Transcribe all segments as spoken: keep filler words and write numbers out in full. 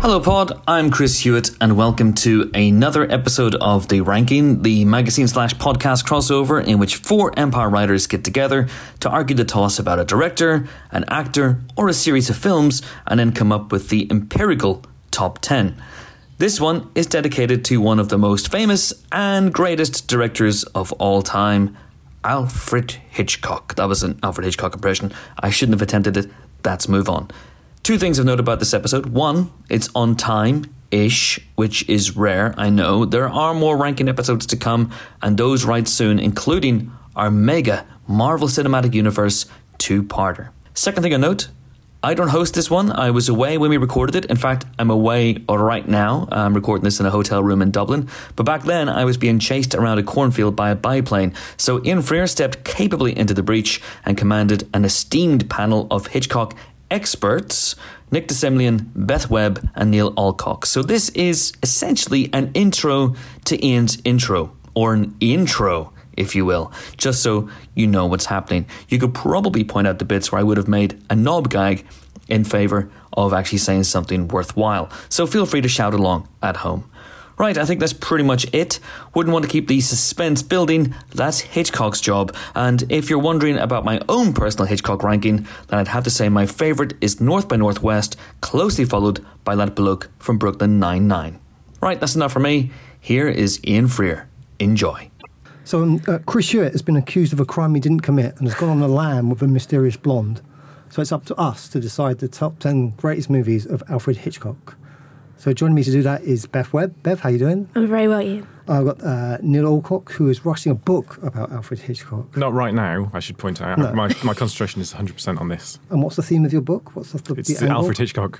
Hello Pod, I'm Chris Hewitt and welcome to another episode of The Ranking, the magazine slash podcast crossover in which four Empire writers get together to argue the toss about a director, an actor or a series of films and then come up with the empirical top ten. This one is dedicated to one of the most famous and greatest directors of all time, Alfred Hitchcock. That was an Alfred Hitchcock impression. I shouldn't have attempted it. Let's move on. Two things of note about this episode. One, it's on time-ish, which is rare, I know. There are more ranking episodes to come, and those right soon, including our mega Marvel Cinematic Universe two-parter. Second thing of note, I don't host this one. I was away when we recorded it. In fact, I'm away right now. I'm recording this in a hotel room in Dublin. But back then, I was being chased around a cornfield by a biplane. So Ian Freer stepped capably into the breach and commanded an esteemed panel of Hitchcock experts, Nick DeSemlian, Beth Webb and Neil Alcock. So this is essentially an intro to Ian's intro, or an intro, if you will, just so you know what's happening. You could probably point out the bits where I would have made a knob gag in favour of actually saying something worthwhile. So feel free to shout along at home. Right, I think that's pretty much it. Wouldn't want to keep the suspense building. That's Hitchcock's job. And if you're wondering about my own personal Hitchcock ranking, then I'd have to say my favourite is North by Northwest, closely followed by that bloke from Brooklyn Nine-Nine. Right, that's enough for me. Here is Ian Freer. Enjoy. So um, uh, Chris Hewitt has been accused of a crime he didn't commit and has gone on a lam with a mysterious blonde. So it's up to us to decide the top ten greatest movies of Alfred Hitchcock. So joining me to do that is Beth Webb. Beth, how you doing? I'm very well, Ian. I've got uh, Neil Alcock, who is writing a book about Alfred Hitchcock. Not right now, I should point out. No. My, my concentration is one hundred percent on this. And what's the theme of your book? What's the, the, It's the uh, angle? Alfred Hitchcock.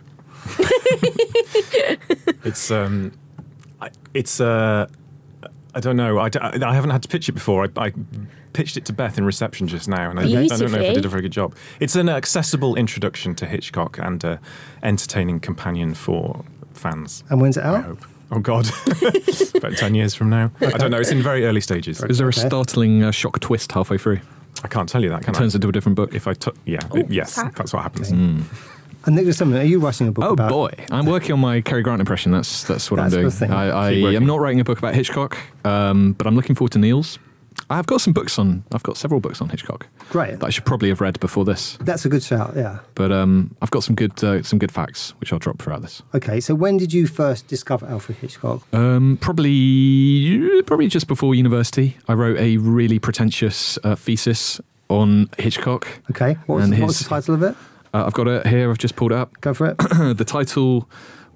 it's, um, I, it's, uh, I don't know. I, I haven't had to pitch it before. I, I pitched it to Beth in reception just now, and I, I don't know if I Beautifully. did a very good job. It's an accessible introduction to Hitchcock and an entertaining companion for fans. And when's it I out? hope. Oh, God. About ten years from now. I don't know. It's in very early stages. Is there a Okay. startling uh, shock twist halfway through? I can't tell you that, can It I? turns into a different book. If I took, yeah, Oh, it- yes, fuck. that's what happens. Mm. And Nick DeSemlian, are you writing a book Oh about... boy, I'm working on my Cary Grant impression. That's that's what That's I'm the doing. thing. I, I Keep working. am not writing a book about Hitchcock, um, but I'm looking forward to Neil's. I've got some books on. I've got several books on Hitchcock Great. that I should probably have read before this. That's a good shout, yeah. But um, I've got some good uh, some good facts which I'll drop throughout this. Okay, so when did you first discover Alfred Hitchcock? Um, probably probably just before university, I wrote a really pretentious uh, thesis on Hitchcock. Okay, what was, And what was his- the title of it? Uh, I've got it here. I've just pulled it up. Go for it. The title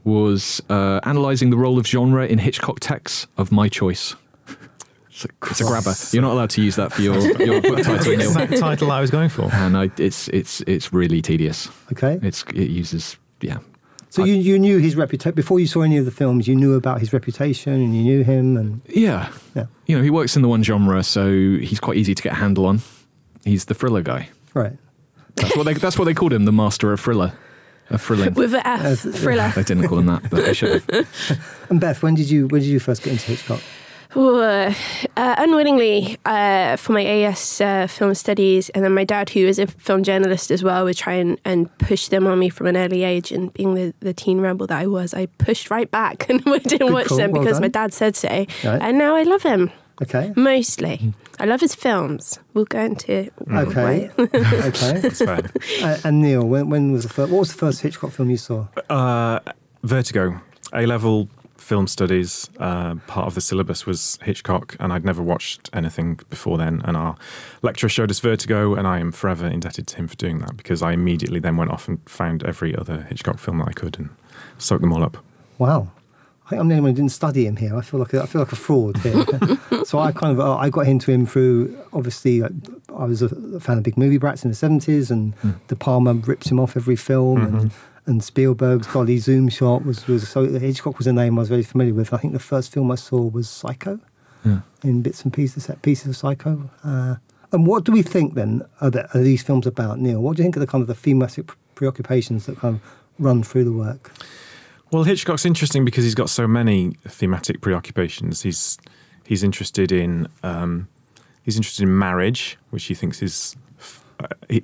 was uh, Analysing the Role of Genre in Hitchcock Texts of My Choice. It's a, it's a grabber. You're not allowed to use that for your, your book title, Neil. Exact title I was going for. And I, it's it's it's really tedious. Okay. It's it uses yeah. So I- you, you knew his reputation, before you saw any of the films, you knew about his reputation and you knew him and... Yeah. Yeah. You know, he works in the one genre, so he's quite easy to get a handle on. He's the thriller guy. Right. That's what they that's what they called him, the master of thriller. Of thrilling. With an F, As- thriller. They didn't call him that, but they should have. And Beth, when did you when did you first get into Hitchcock? Ooh, uh, uh, unwittingly, uh, for my A S uh, film studies, and then my dad, who is a film journalist as well, would try and, and push them on me from an early age. And being the, the teen rebel that I was, I pushed right back and I didn't Good watch call, them well because done. my dad said so. Right. And now I love him, Okay. mostly. I love his films. We'll go into Okay. why. Okay. That's fair. Uh, and Neil, when, when was the first, what was the first Hitchcock film you saw? Uh, Vertigo, A-level film studies. Uh, part of the syllabus was Hitchcock, and I'd never watched anything before then. And our lecturer showed us Vertigo, and I am forever indebted to him for doing that because I immediately then went off and found every other Hitchcock film that I could and soaked them all up. Wow. I think I'm the only one who didn't study him here. I feel like a, I feel like a fraud here. So I kind of uh, I got into him through, obviously, uh, I was a fan of big movie brats in the seventies, and Mm. De Palma ripped him off every film, Mm-hmm. and, and Spielberg's Golly Zoom Shot was, was so Hitchcock was a name I was very familiar with. I think the first film I saw was Psycho, Yeah. in bits and pieces, set pieces of Psycho. Uh, and what do we think then are, the, are these films about, Neil? What do you think are the kind of the thematic preoccupations that kind of run through the work? Well, Hitchcock's interesting because he's got so many thematic preoccupations. He's he's interested in um, he's interested in marriage, which he thinks is uh, he,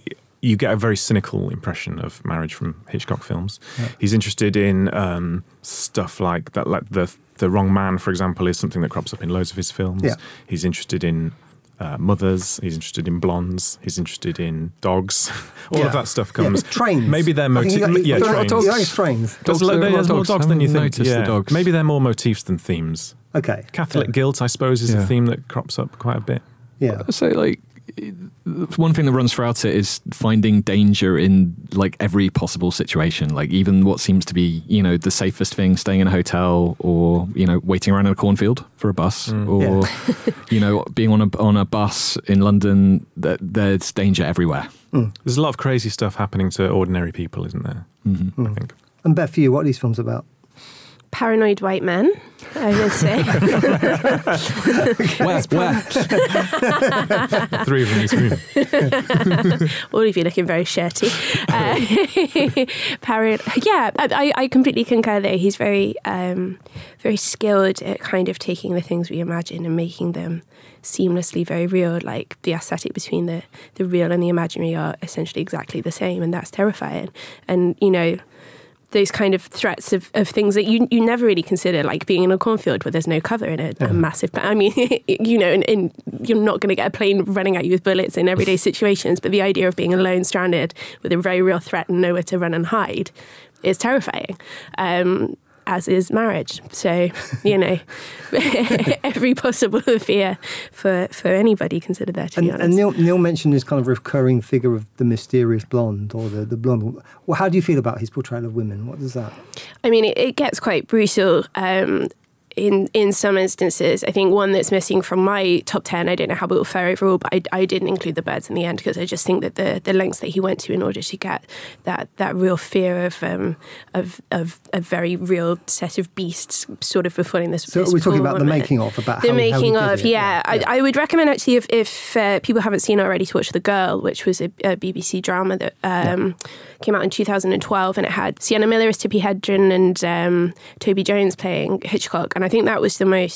you get a very cynical impression of marriage from Hitchcock films. Yeah. He's interested in um, stuff like that, like the the wrong man, for example, is something that crops up in loads of his films. Yeah. He's interested in uh, mothers. He's interested in blondes. He's interested in dogs. All Yeah. of that stuff comes. Yeah, trains. Maybe they're I think motifs. he- Yeah, he- trains. He likes trains. There's, Dogs, lo- there are a lot there's of more dogs. dogs than you Haven't think. noticed the Yeah. dogs. Maybe they're more motifs than themes. Okay. Catholic yeah. guilt, I suppose, is Yeah. a theme that crops up quite a bit. Yeah. So, like, one thing that runs throughout it is finding danger in like every possible situation, like even what seems to be, you know, the safest thing, staying in a hotel, or, you know, waiting around in a cornfield for a bus, Mm. or you know, being on a on a bus in London. That there's danger everywhere. There's a lot of crazy stuff happening to ordinary people, isn't there? Mm-hmm. I think. And Beth, for you, what are these films about? Paranoid white men, I would say. Where? Where? Three of them in this room. All of you looking very shirty. Uh, Parrot, yeah, I, I completely concur there. He's very, um, very skilled at kind of taking the things we imagine and making them seamlessly very real. Like the aesthetic between the, the real and the imaginary are essentially exactly the same, and that's terrifying. And, you know, those kind of threats of, of things that you you never really consider, like being in a cornfield where there's no cover in a, a massive... I mean, you know, and, and you're not going to get a plane running at you with bullets in everyday situations, but the idea of being alone, stranded, with a very real threat and nowhere to run and hide is terrifying. Um, as is marriage. So, you know, every possible fear for, for anybody considered there, to And, be honest. and Neil, Neil mentioned this kind of recurring figure of the mysterious blonde, or the, the blonde. Well, how do you feel about his portrayal of women? What does that... I mean, it, it gets quite brutal um, in in some instances. I think one that's missing from my top ten, I don't know how it will fare overall, but I, I didn't include the birds in the end because I just think that the, the lengths that he went to in order to get that that real fear of um, of of a very real set of beasts sort of befalling this. So this we're talking poor about the woman. making of, about the how, making how he of, did it. yeah. I, I would recommend actually if, if uh, people haven't seen it already to watch The Girl, which was a, a B B C drama that um, yeah. came out in two thousand twelve, and it had Sienna Miller as Tippi Hedren and um, Toby Jones playing Hitchcock, and I think that was the most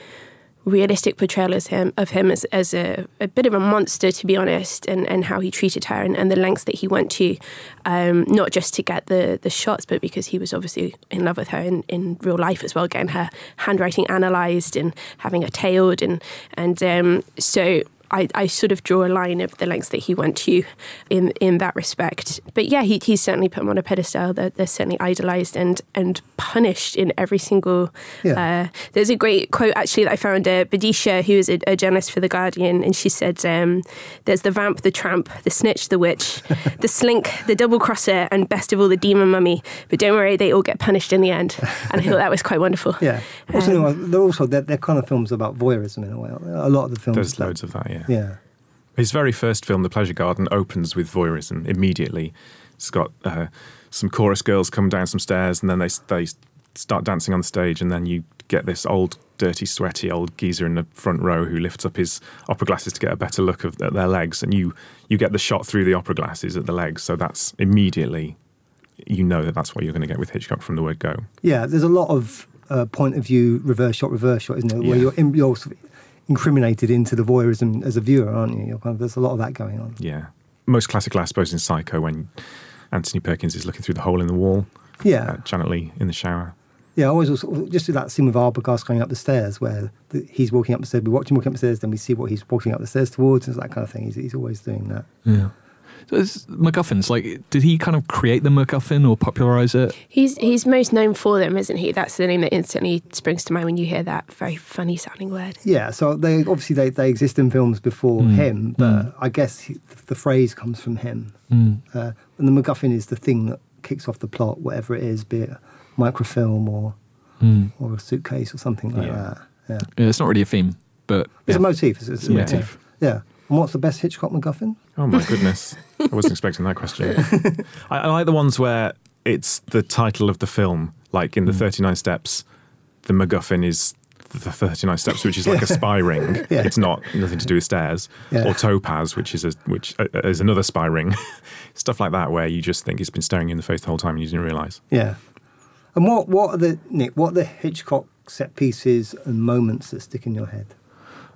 realistic portrayal as him, of him as, as a, a bit of a monster, to be honest, and, and how he treated her and, and the lengths that he went to, um, not just to get the, the shots, but because he was obviously in love with her in, in real life as well, getting her handwriting analysed and having her tailed. And, and um, so I, I sort of draw a line of the lengths that he went to in in that respect. But yeah, he, he's certainly put them on a pedestal. They're, they're certainly idolised and, and punished in every single... Yeah. Uh, there's a great quote, actually, that I found, uh, Badisha, who is a, a journalist for The Guardian, and she said, um, there's the vamp, the tramp, the snitch, the witch, the slink, the double-crosser, and best of all, the demon mummy. But don't worry, they all get punished in the end. And I thought that was quite wonderful. Yeah. Also, Um, they're also, they're, they're kind of films about voyeurism in a way. A lot of the films... There's that, loads of that, yeah. Yeah. His very first film, The Pleasure Garden, opens with voyeurism immediately. It's got uh, some chorus girls come down some stairs, and then they they start dancing on the stage, and then you get this old, dirty, sweaty old geezer in the front row who lifts up his opera glasses to get a better look of, at their legs, and you you get the shot through the opera glasses at the legs. So that's immediately, you know that that's what you're going to get with Hitchcock from the word go. Yeah, there's a lot of uh, point of view, reverse shot, reverse shot, isn't there? Where Yeah. you're, in, you're sort of incriminated into the voyeurism as a viewer, aren't you? You're kind of, there's a lot of that going on. Yeah. Most classical, I suppose, in Psycho, when Anthony Perkins is looking through the hole in the wall. Yeah. Uh, Janet Leigh in the shower. Yeah, I always also, just do that scene with Arbogast going up the stairs where the, he's walking up the stairs, we watch him walking up the stairs, then we see what he's walking up the stairs towards, and that kind of thing. He's, he's always doing that. Yeah. So it's MacGuffins, like, did he kind of create the MacGuffin or popularise it? He's he's most known for them, isn't he? That's the name that instantly springs to mind when you hear that very funny sounding word. Yeah, so they obviously they, they exist in films before Mm. him, but Mm. I guess he, the phrase comes from him. Mm. Uh, and the MacGuffin is the thing that kicks off the plot, whatever it is, be it a microfilm or Mm. or a suitcase or something like Yeah. that. Yeah, Yeah, it's not really a theme, but it's yeah. a motif. It's, it's a Yeah. motif. Yeah. And what's the best Hitchcock MacGuffin? Oh my goodness. I wasn't expecting that question. I, I like the ones where it's the title of the film, like in the Mm. thirty-nine Steps, the MacGuffin is the thirty-nine Steps, which is like a spy ring. Yeah. It's not nothing to do with stairs. Yeah. Or Topaz, which is a, which uh, is another spy ring. Stuff like that, where you just think it's been staring you in the face the whole time and you didn't realise. Yeah. And what, what are the, Nick, what are the Hitchcock set pieces and moments that stick in your head?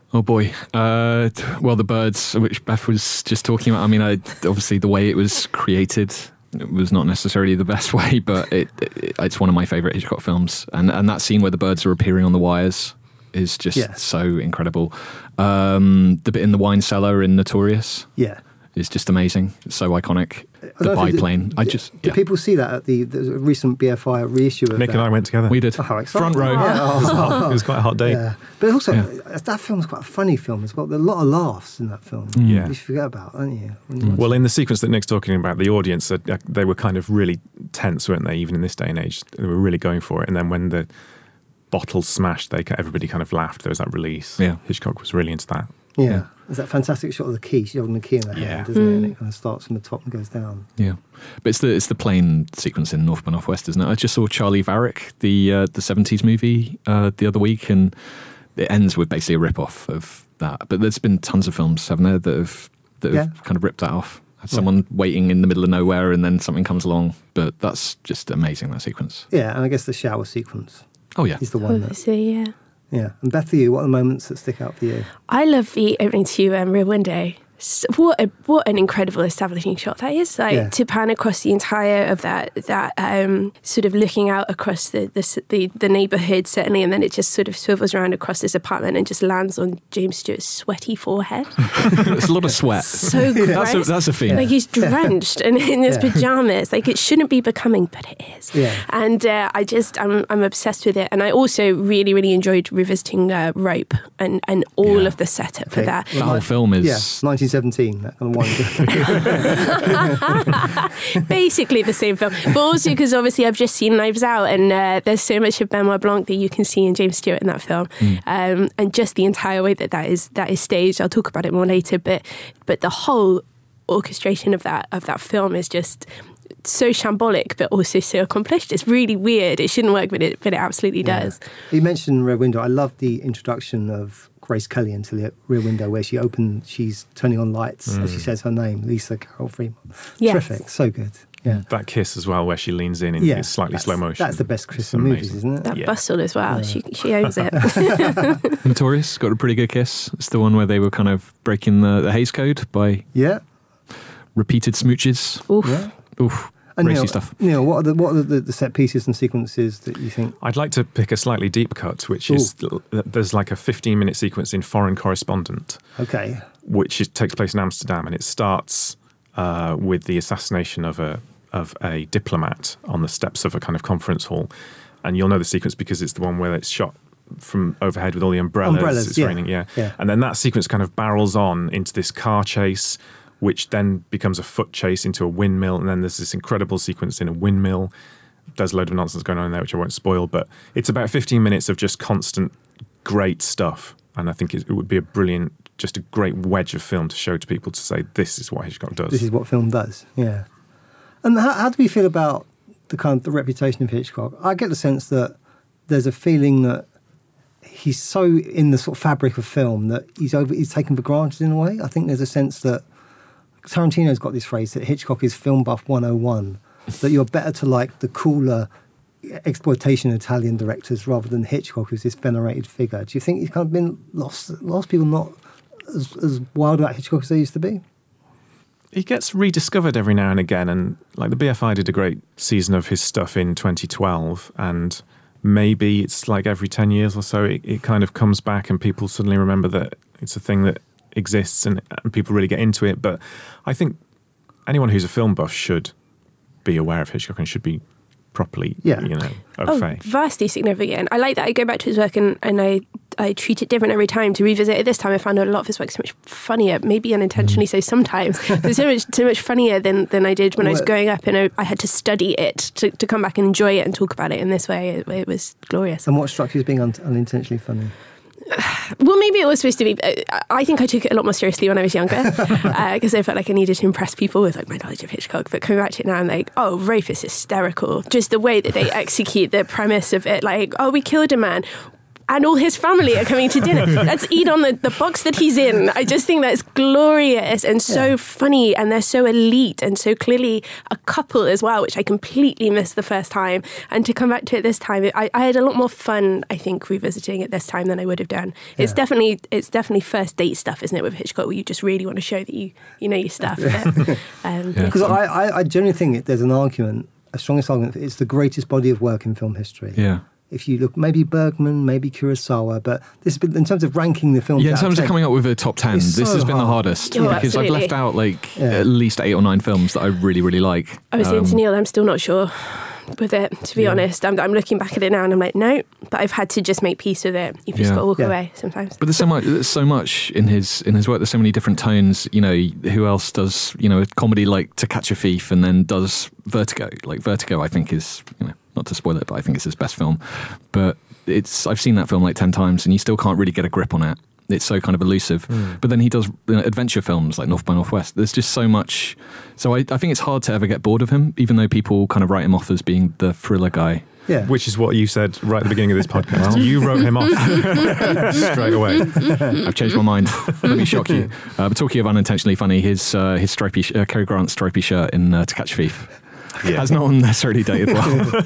Oh boy. Uh, well, The Birds, which Beth was just talking about. I mean, I, obviously the way it was created, it was not necessarily the best way, but it, it it's one of my favourite Hitchcock films. And and that scene where the birds are appearing on the wires is just Yeah. so incredible. Um, the bit in the wine cellar in Notorious Yeah. is just amazing. It's so iconic. I The don't know if it- biplane. I just Did yeah. people see that at the, the recent B F I reissue of Nick that? and I went together. we did Oh, exciting. front row. Yeah. Oh, It was quite a hot day. yeah. But also, Yeah. that film's quite a funny film as well. There are a lot of laughs in that film. Yeah. You forget about, don't you? When you watch Well, in the sequence that Nick's talking about, the audience, uh, they were kind of really tense, weren't they? Even in this day and age, they were really going for it. And then when the bottle smashed, they everybody kind of laughed. There was that release. Yeah. Hitchcock was really into that. Yeah. Yeah. There's that fantastic shot of the key. She's holding the key in her Yeah. hand, doesn't it? And it kind of starts from the top and goes down. Yeah, but it's the it's the plane sequence in North by Northwest, isn't it? I just saw Charlie Varick, the uh, the seventies movie, uh, the other week, and it ends with basically a rip off of that. But there's been tons of films, haven't there, that have that have Yeah. kind of ripped that off. Someone waiting in the middle of nowhere, and then something comes along. But that's just amazing, that sequence. Yeah, and I guess the shower sequence Oh yeah, is the one that. Obviously, yeah. Yeah. And Beth, for you, what are the moments that stick out for you? I love the opening to um, Rear Window. S- What a, what an incredible establishing shot that is! Like Yeah. to pan across the entire of that that um, sort of looking out across the, the s- the the neighborhood certainly, and then it just sort of swivels around across this apartment and just lands on James Stewart's sweaty forehead. it's a lot of sweat. So gross. That's a, that's a theme. Like he's drenched and in his Yeah. pajamas. Like it shouldn't be becoming, but it is. Yeah. And uh, I just I'm I'm obsessed with it. And I also really really enjoyed revisiting uh, Rope and and all Yeah. of the setup for Okay. that. the whole film is Yeah, nineteen seventeen, that kind of one. Basically the same film, but also because obviously I've just seen Knives Out, and uh, there's so much of Benoit Blanc that you can see in James Stewart in that film, um, and just the entire way that that is that is staged. I'll talk about it more later, but but the whole orchestration of that of that film is just so shambolic, but also so accomplished. It's really weird. It shouldn't work, but it but it absolutely does. You mentioned Rear Window. I love the introduction of Grace Kelly into the Rear Window, where she opens, she's turning on lights as she says her name, Lisa Carol Fremont. Yes. Terrific, so good. Yeah, That kiss as well, where she leans in in yeah. slightly That's- slow motion. That's the best Chris It's in movies, amazing. isn't it? That Yeah. bustle as well. She she owns it. Notorious. Got a pretty good kiss. It's the one where they were kind of breaking the, the Hays Code by Yeah, repeated smooches. Oof. yeah. Oof, And racy Neil, stuff. Neil, what are the what are the, the set pieces and sequences that you think? I'd like to pick a slightly deep cut, which is there's like a fifteen minute sequence in Foreign Correspondent, Okay, which is, takes place in Amsterdam, and it starts uh, with the assassination of a of a diplomat on the steps of a kind of conference hall, and you'll know the sequence because it's the one where it's shot from overhead with all the umbrellas. Umbrellas, it's yeah. raining, yeah. Yeah. And then that sequence kind of barrels on into this car chase, which then becomes a foot chase into a windmill, and then there's this incredible sequence in a windmill. There's a load of nonsense going on in there, which I won't spoil, but it's about fifteen minutes of just constant great stuff, and I think it, it would be a brilliant, just a great wedge of film to show to people to say, this is what Hitchcock does. this is what film does. Yeah, and how, how do we feel about the kind of the reputation of Hitchcock? I get the sense that there's a feeling that he's so in the sort of fabric of film that he's over he's taken for granted in a way. I think there's a sense that Tarantino's got this phrase that Hitchcock is film buff one oh one, that you're better to like the cooler exploitation Italian directors rather than Hitchcock, who's this venerated figure. Do you think he's kind of been lost? Lost people not as, as wild about Hitchcock as they used to be? He gets rediscovered every now and again, and like the B F I did a great season of his stuff in twenty twelve, and maybe it's like every ten years or so it, it kind of comes back and people suddenly remember that it's a thing that exists and, and people really get into it. But I think anyone who's a film buff should be aware of Hitchcock and should be properly, Yeah. you know, au Oh, fait. vastly significant. I like that. I go back to his work and, and I, I treat it different every time to revisit it. This time I found out a lot of his work so much funnier, maybe unintentionally so sometimes, but so much so much funnier than, than I did when I was Well- growing up, and I, I had to study it to, to come back and enjoy it and talk about it in this way. It, it was glorious. And what struck you as being un- unintentionally funny? Well, maybe it was supposed to be. uh, I think I took it a lot more seriously when I was younger because uh, I felt like I needed to impress people with like my knowledge of Hitchcock. But coming back to it now, I'm like, oh, Rape is hysterical. Just the way that they execute the premise of it, like, oh, we killed a man. and all his family are coming to dinner. Let's eat on the, the box that he's in. I just think that's glorious and so yeah. funny, and they're so elite and so clearly a couple as well, which I completely missed the first time. And to come back to it this time, I, I had a lot more fun, I think, revisiting it this time than I would have done. Yeah. It's definitely it's definitely first date stuff, isn't it, with Hitchcock, where you just really want to show that you you know your stuff. Because um, yeah. I, I, I generally think there's an argument, a strongest argument, it's the greatest body of work in film history. Yeah. If you look, maybe Bergman, maybe Kurosawa, but this has been, in terms of ranking the films. Yeah, in terms of coming up with a top ten, this so has been hard. the hardest Oh, because absolutely. I've left out like Yeah. at least eight or nine films that I really, really like. I was saying to Neil, I'm still not sure with it, to be Yeah. honest. I'm, I'm looking back at it now and I'm like, no, but I've had to just make peace with it. You've just Yeah. got to walk Yeah. away sometimes. But there's so much, there's so much in his in his work. There's so many different tones. You know, who else does you know a comedy like To Catch a Thief and then does Vertigo? Like Vertigo, I think is you know not to spoil it, but I think it's his best film. But it's I've seen that film like ten times, and you still can't really get a grip on it. It's so kind of elusive. Mm. But then he does you know, adventure films like North by Northwest. There's just so much. So I, I think it's hard to ever get bored of him, even though people kind of write him off as being the thriller guy. Yeah. Which is what you said right at the beginning of this podcast. You wrote him off straight away. I've changed my mind. Let me shock you. Uh, but talking of unintentionally funny, his uh, his stripy sh- uh, Cary Grant stripy shirt in uh, To Catch a Thief Yeah. has not necessarily dated well.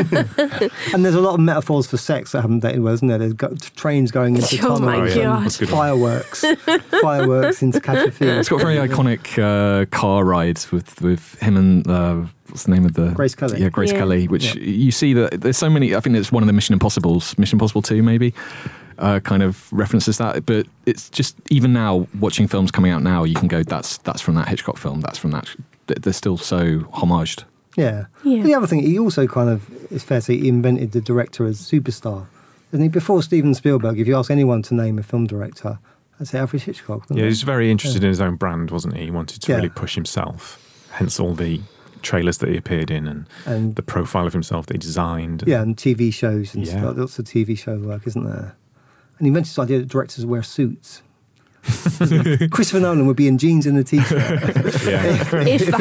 And there's a lot of metaphors for sex that haven't dated well, isn't there? There's go- trains going into Oh tunnels my Oh, yeah. God. That's a good one. fireworks, fireworks into Catch a Thief. It's got a very iconic uh, car rides with, with him and uh, what's the name of the Grace Kelly. Yeah, Grace Yeah. Kelly. Which Yeah. you see that there's so many. I think it's one of the Mission Impossibles, Mission Impossible Two, maybe. Uh, kind of references that, but it's just even now watching films coming out now, you can go, that's that's from that Hitchcock film. That's from that. They're still so homaged. Yeah. Yeah. The other thing, he also kind of, it's fair to say, he invented the director as superstar. Isn't he? Before Steven Spielberg, if you ask anyone to name a film director, I'd say Alfred Hitchcock. Yeah, he was very interested in his own brand, wasn't he? He wanted to Yeah. really push himself. Hence all the trailers that he appeared in and, And the profile of himself that he designed. yeah, and T V shows and Yeah. stuff, lots of T V show work, isn't there? And he invented this idea that directors wear suits. Christopher Nolan would be in jeans and a t-shirt. Yeah. If If it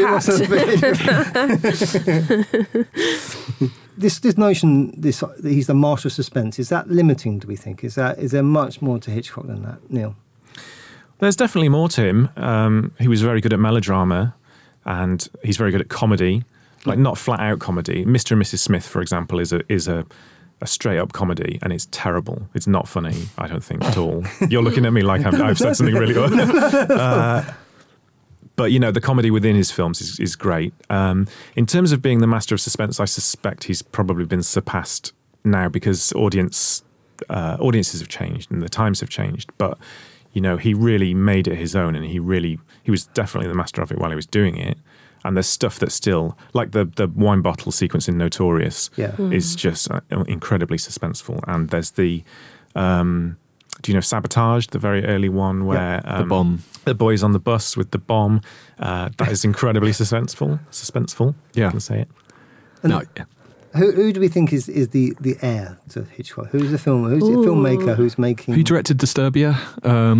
wasn't- this this notion, this that he's the master of suspense, is that limiting? Do we think? Is that is there much more to Hitchcock than that, Neil? There's definitely more to him. Um, he was very good at melodrama and he's very good at comedy, like not flat out comedy. Mister and Missus Smith, for example, is a is a, a straight up comedy and it's terrible. It's not funny, I don't think, at all. You're looking at me like I've, I've said something really odd. Uh, but, you know, the comedy within his films is, is great. Um, in terms of being the master of suspense, I suspect he's probably been surpassed now because audience uh, audiences have changed and the times have changed. But, you know, he really made it his own and he really, he was definitely the master of it while he was doing it. And there's stuff that's still, like the, the wine bottle sequence in Notorious Yeah. Mm. is just uh, incredibly suspenseful. And there's the, um, do you know Sabotage, the very early one where The um, bomb. the boy's on the bus with the bomb. Uh, that is incredibly suspenseful. Suspenseful. Yeah. I can say it. And No, yeah. Who, who do we think is, is the, the heir to Hitchcock? Who's the film? Who's the Ooh. filmmaker who's making? Who directed Disturbia? Um,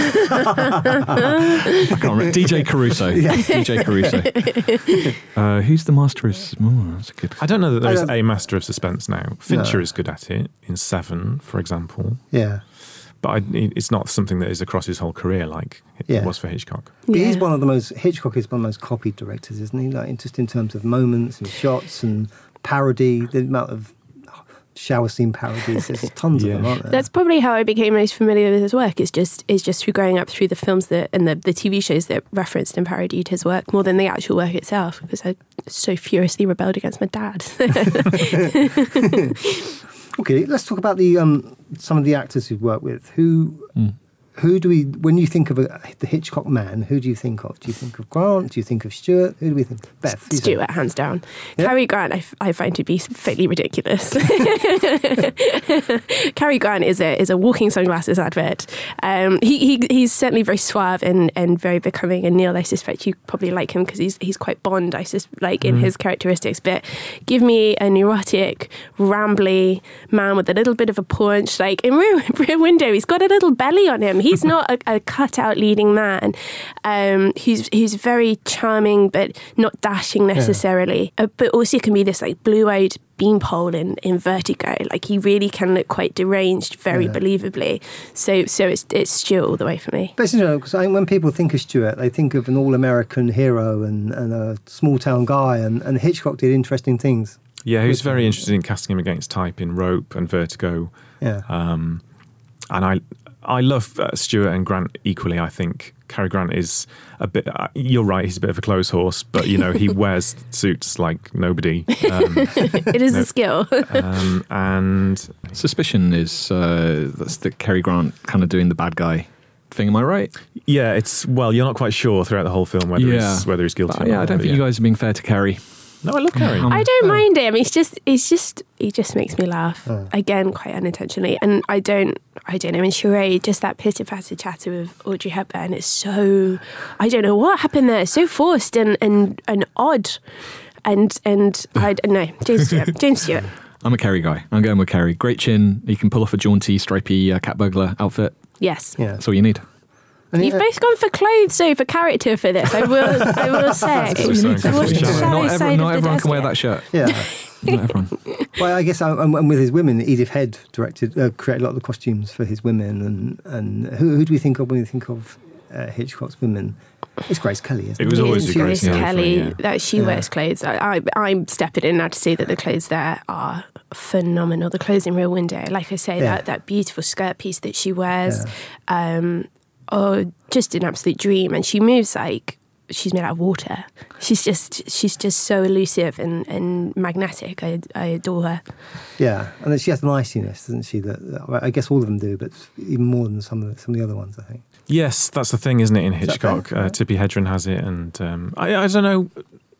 I can't remember. D J Caruso. D J Caruso. Uh, who's the master of... Oh, that's a good... I don't know that there I is don't- a master of suspense now. Fincher No. is good at it in Seven, for example. Yeah, But I, it's not something that is across his whole career like it Yeah. was for Hitchcock. But he's Yeah. one of the most. Hitchcock is one of the most copied directors, isn't he? Like just in terms of moments and shots and parody. The amount of shower scene parodies. There's tons Yeah. of them, aren't there? That's probably how I became most familiar with his work. Is just is just through growing up through the films that and the, the T V shows that referenced and parodied his work more than the actual work itself. Because I so furiously rebelled against my dad. Okay, let's talk about the um, some of the actors you've worked with. Who Mm. who do we when you think of a, the Hitchcock man? Who do you think of? Do you think of Grant? Do you think of Stewart? Who do we think? Beth. who's Stewart, hands down. Yeah. Cary Grant, I, f- I find to be fairly ridiculous. Cary Grant is a is a walking sunglasses advert. Um, he, he he's certainly very suave and, and very becoming. And Neil, I suspect you probably like him because he's he's quite Bond. I sus- like in his characteristics. But give me a neurotic, rambly man with a little bit of a paunch. Like in Rear, Rear Window, he's got a little belly on him. He's not a, a cut-out leading man um, who's who's very charming but not dashing necessarily. Yeah. Uh, but also can be this like blue-eyed beanpole in, in Vertigo. Like he really can look quite deranged, very yeah. believably. So so it's it's Stewart all the way for me. But it's interesting because I think when people think of Stewart, they think of an all-American hero and, and a small-town guy, and, and Hitchcock did interesting things. Yeah, he was very interested in casting him against type in Rope and Vertigo. Yeah. Um, and I I love uh, Stewart and Grant equally. I think Cary Grant is a bit, uh, you're right, he's a bit of a clothes horse, but, you know, he wears suits like nobody. Um, it is no, a skill. um, and Suspicion is, uh, that's the Cary Grant kind of doing the bad guy thing, am I right? Yeah, it's, well, you're not quite sure throughout the whole film whether, yeah. he's, whether he's guilty but, or yeah, not. I don't think yeah. you guys are being fair to Cary. No, I love Cary. Um, I don't mind him. He's just, he's just, he just makes me laugh. Oh. Again, quite unintentionally. And I don't, I don't know. In Charade, just that pitter patter chatter with Audrey Hepburn. It's so, I don't know what happened there. It's so forced and and and odd. And and I don't know. James Stewart. James Stewart. I'm a Cary guy. I'm going with Cary. Great chin. He can pull off a jaunty, stripy uh, cat burglar outfit. Yes. Yeah. That's all you need. And You've uh, both gone for clothes, so for character for this. I will. I will say. Not, every, not everyone can wear that shirt. Yeah. Not everyone. Well, I guess I, and with his women, Edith Head directed, uh, created a lot of the costumes for his women, and and who, who do we think of when we think of uh, Hitchcock's women? It's Grace Kelly, isn't it? It was always it Grace, Grace Kelly. Yeah. That she yeah. wears clothes. I, I, I'm stepping in now to say that the clothes there are phenomenal. The clothes in Rear Window, like I say, yeah. that that beautiful skirt piece that she wears. Yeah. Um, Oh, just an absolute dream. And she moves like she's made out of water. She's just she's just so elusive and, and magnetic. I, I adore her. Yeah, and then she has an iciness, doesn't she? That, that I guess all of them do, but even more than some of the, some of the other ones, I think. Yes, that's the thing, isn't it? In Hitchcock, uh, Tippi Hedren has it, and um, I, I don't know.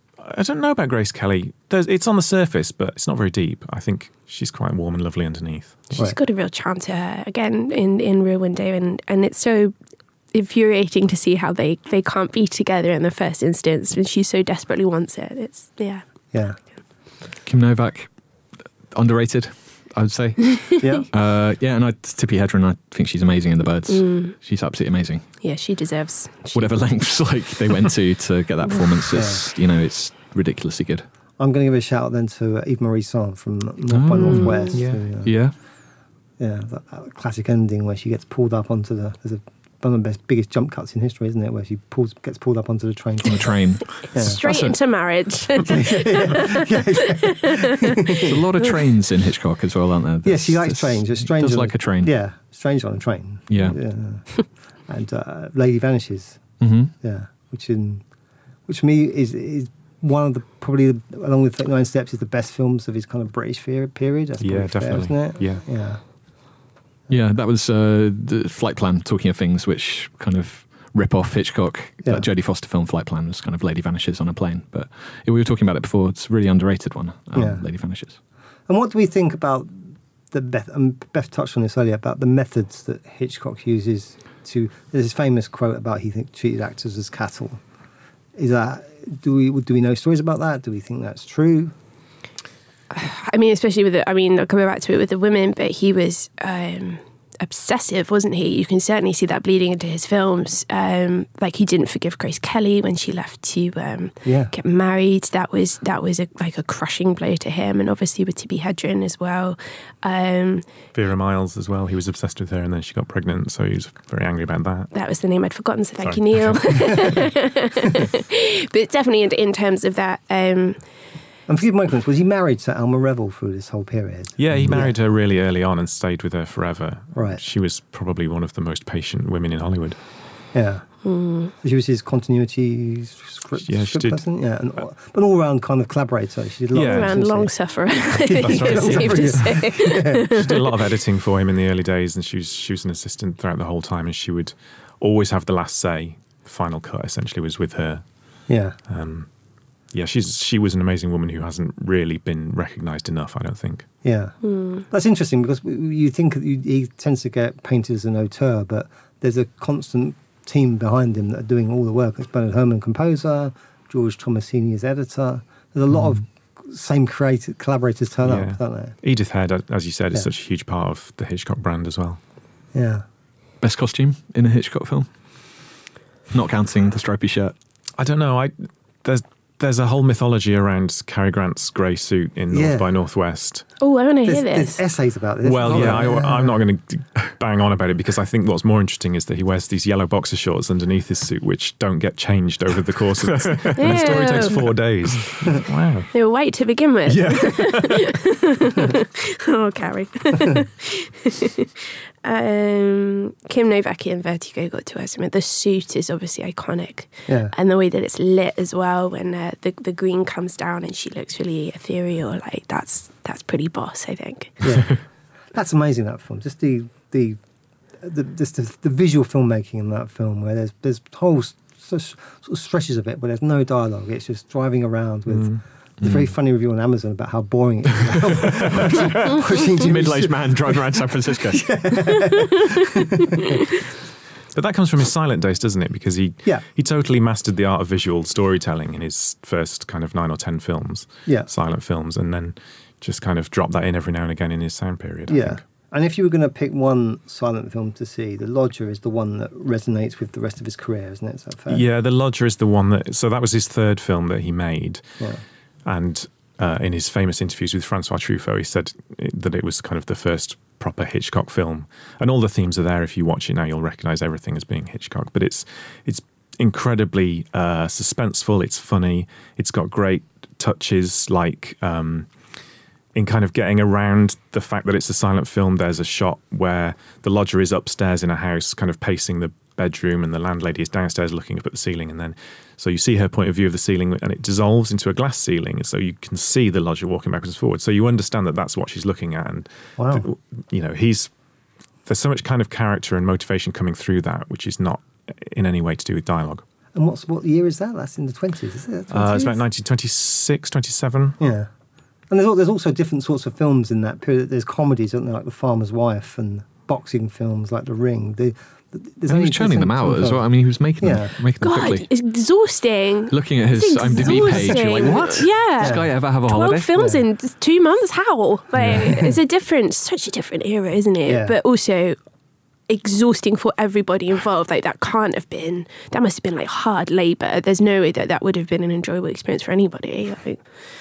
I don't know about Grace Kelly. There's, it's on the surface, but it's not very deep. I think she's quite warm and lovely underneath. She's right. got a real charm to her. Again, in in Rear Window, and and it's so infuriating to see how they, they can't be together in the first instance when she so desperately wants it. It's, yeah. Yeah. Kim Novak, underrated, I would say. yeah. Uh, yeah, and I, Tippi Hedren, I think she's amazing in The Birds. Mm. She's absolutely amazing. Yeah, she deserves... She Whatever lengths like they went to to get that performance, it's, yeah. you know, it's ridiculously good. I'm going to give a shout out then to uh, Eve Marie Saint from North by oh, Northwest. Yeah. Who, uh, yeah. Yeah, that, that classic ending where she gets pulled up onto the... There's a, one of the best, biggest jump cuts in history, isn't it? Where she pulls, gets pulled up onto the train. On the train. Yeah. Straight That's into a, marriage. yeah, yeah, yeah. There's a lot of trains in Hitchcock as well, aren't there? Yes, yeah, she likes trains. It's strange. Does like a train. Yeah, strange on a train. Yeah. yeah. And uh, Lady Vanishes. Mm-hmm. Yeah, which in, which for me is is one of the probably along with thirty-nine Steps is the best films of his kind of British period. That's yeah, fair, definitely. isn't it? Yeah, yeah. Yeah, that was uh, the Flight Plan, talking of things which kind of rip off Hitchcock. Yeah. That Jodie Foster film, Flight Plan, was kind of Lady Vanishes on a plane. But we were talking about it before. It's a really underrated one, um, yeah. Lady Vanishes. And what do we think about the Beth? Um, Beth touched on this earlier about the methods that Hitchcock uses to. There's this famous quote about he think, treated actors as cattle. Is that do we do we know stories about that? Do we think that's true? I mean, especially with the, I mean, coming back to it with the women, but he was um, obsessive, wasn't he? You can certainly see that bleeding into his films. Um, like he didn't forgive Grace Kelly when she left to um, yeah. get married. That was that was a, like a crushing blow to him, and obviously with Tippi Hedren as well. Um, Vera Miles as well. He was obsessed with her, and then she got pregnant, so he was very angry about that. That was the name I'd forgotten, so thank Sorry. you, Neil. But definitely in, in terms of that. Um, And forgive my ignorance, was he married to Alma Revel through this whole period? Yeah, he married yeah. her really early on and stayed with her forever. Right. She was probably one of the most patient women in Hollywood. Yeah. Mm. She was his continuity script, yeah, script she did. person. Yeah, and, but an all-round kind of collaborator. She did a lot Yeah. of Around long editing. sufferer. That's right. Safe to say. Yeah. She did a lot of editing for him in the early days, and she was she was an assistant throughout the whole time, and she would always have the last say. The final cut essentially was with her. Yeah. Um, yeah, she's she was an amazing woman who hasn't really been recognised enough, I don't think. Yeah. Mm. That's interesting because you think that you, he tends to get painted as an auteur, but there's a constant team behind him that are doing all the work. It's Bernard Herrmann, composer, George Tomasini as editor. There's a lot mm. of same creative collaborators turn yeah. up, don't there? Edith Head, as you said, is yeah. such a huge part of the Hitchcock brand as well. Yeah. Best costume in a Hitchcock film? Not counting the stripy shirt. I don't know. I there's there's a whole mythology around Cary Grant's grey suit in North Yeah. by Northwest. Oh, I want to hear There's, this. there's essays about this. Well, Oh, yeah, I, I'm not going to bang on about it because I think what's more interesting is that he wears these yellow boxer shorts underneath his suit, which don't get changed over the course of this. And the story takes Ew. four days. Wow. They were white to begin with. Yeah. Oh, Carrie. um, Kim Novak in Vertigo got to us. I mean, the suit is obviously iconic. Yeah. And the way that it's lit as well, when uh, the, the green comes down and she looks really ethereal, like that's that's pretty boss, I think. Yeah. That's amazing, that film. Just the the the, just the the visual filmmaking in that film, where there's there's whole s- sort of stretches of it where there's no dialogue. It's just driving around with. Mm. There's a very funny review on Amazon about how boring it is. watching, watching Jimmy Middle-aged Stewart- man driving around San Francisco. But that comes from his silent days, doesn't it? Because he Yeah. he totally mastered the art of visual storytelling in his first kind of nine or ten films, Yeah. silent films, and then just kind of dropped that in every now and again in his sound period. I Yeah. think. And if you were going to pick one silent film to see, The Lodger is the one that resonates with the rest of his career, isn't it? Is that fair? Yeah, The Lodger is the one that. So that was his third film that he made, Yeah. and uh, in his famous interviews with Francois Truffaut, he said that it was kind of the first proper Hitchcock film, and all the themes are there. If you watch it now, you'll recognise everything as being Hitchcock. But it's it's incredibly uh, suspenseful. It's funny. It's got great touches, like. Um, in kind of getting around the fact that it's a silent film, there's a shot where the lodger is upstairs in a house, kind of pacing the bedroom, and the landlady is downstairs looking up at the ceiling. And then, so you see her point of view of the ceiling, and it dissolves into a glass ceiling. And so you can see the lodger walking backwards and forwards. So you understand that that's what she's looking at. And, Wow. you know, he's, there's so much kind of character and motivation coming through that, which is not in any way to do with dialogue. And what's what year is that? That's in the twenties, is it? Uh, it's twenties? about nineteen twenty-six, twenty-seven. Yeah. And there's, al- there's also different sorts of films in that period. There's comedies, aren't there, like The Farmer's Wife, and boxing films like The Ring. The, the, there's And he only was churning them different out as films. well. I mean, he was making Yeah. them, making them God, quickly. it's exhausting. Looking at his It's IMDb page, you're like, exhausting. what? Yeah. Does this guy ever have a holiday? Twelve films Yeah. in two months? How? Like, it's a different, such a different era, isn't it? Yeah. But also exhausting for everybody involved. Like that can't have been. That must have been like hard labour. There's no way that that would have been an enjoyable experience for anybody. Like,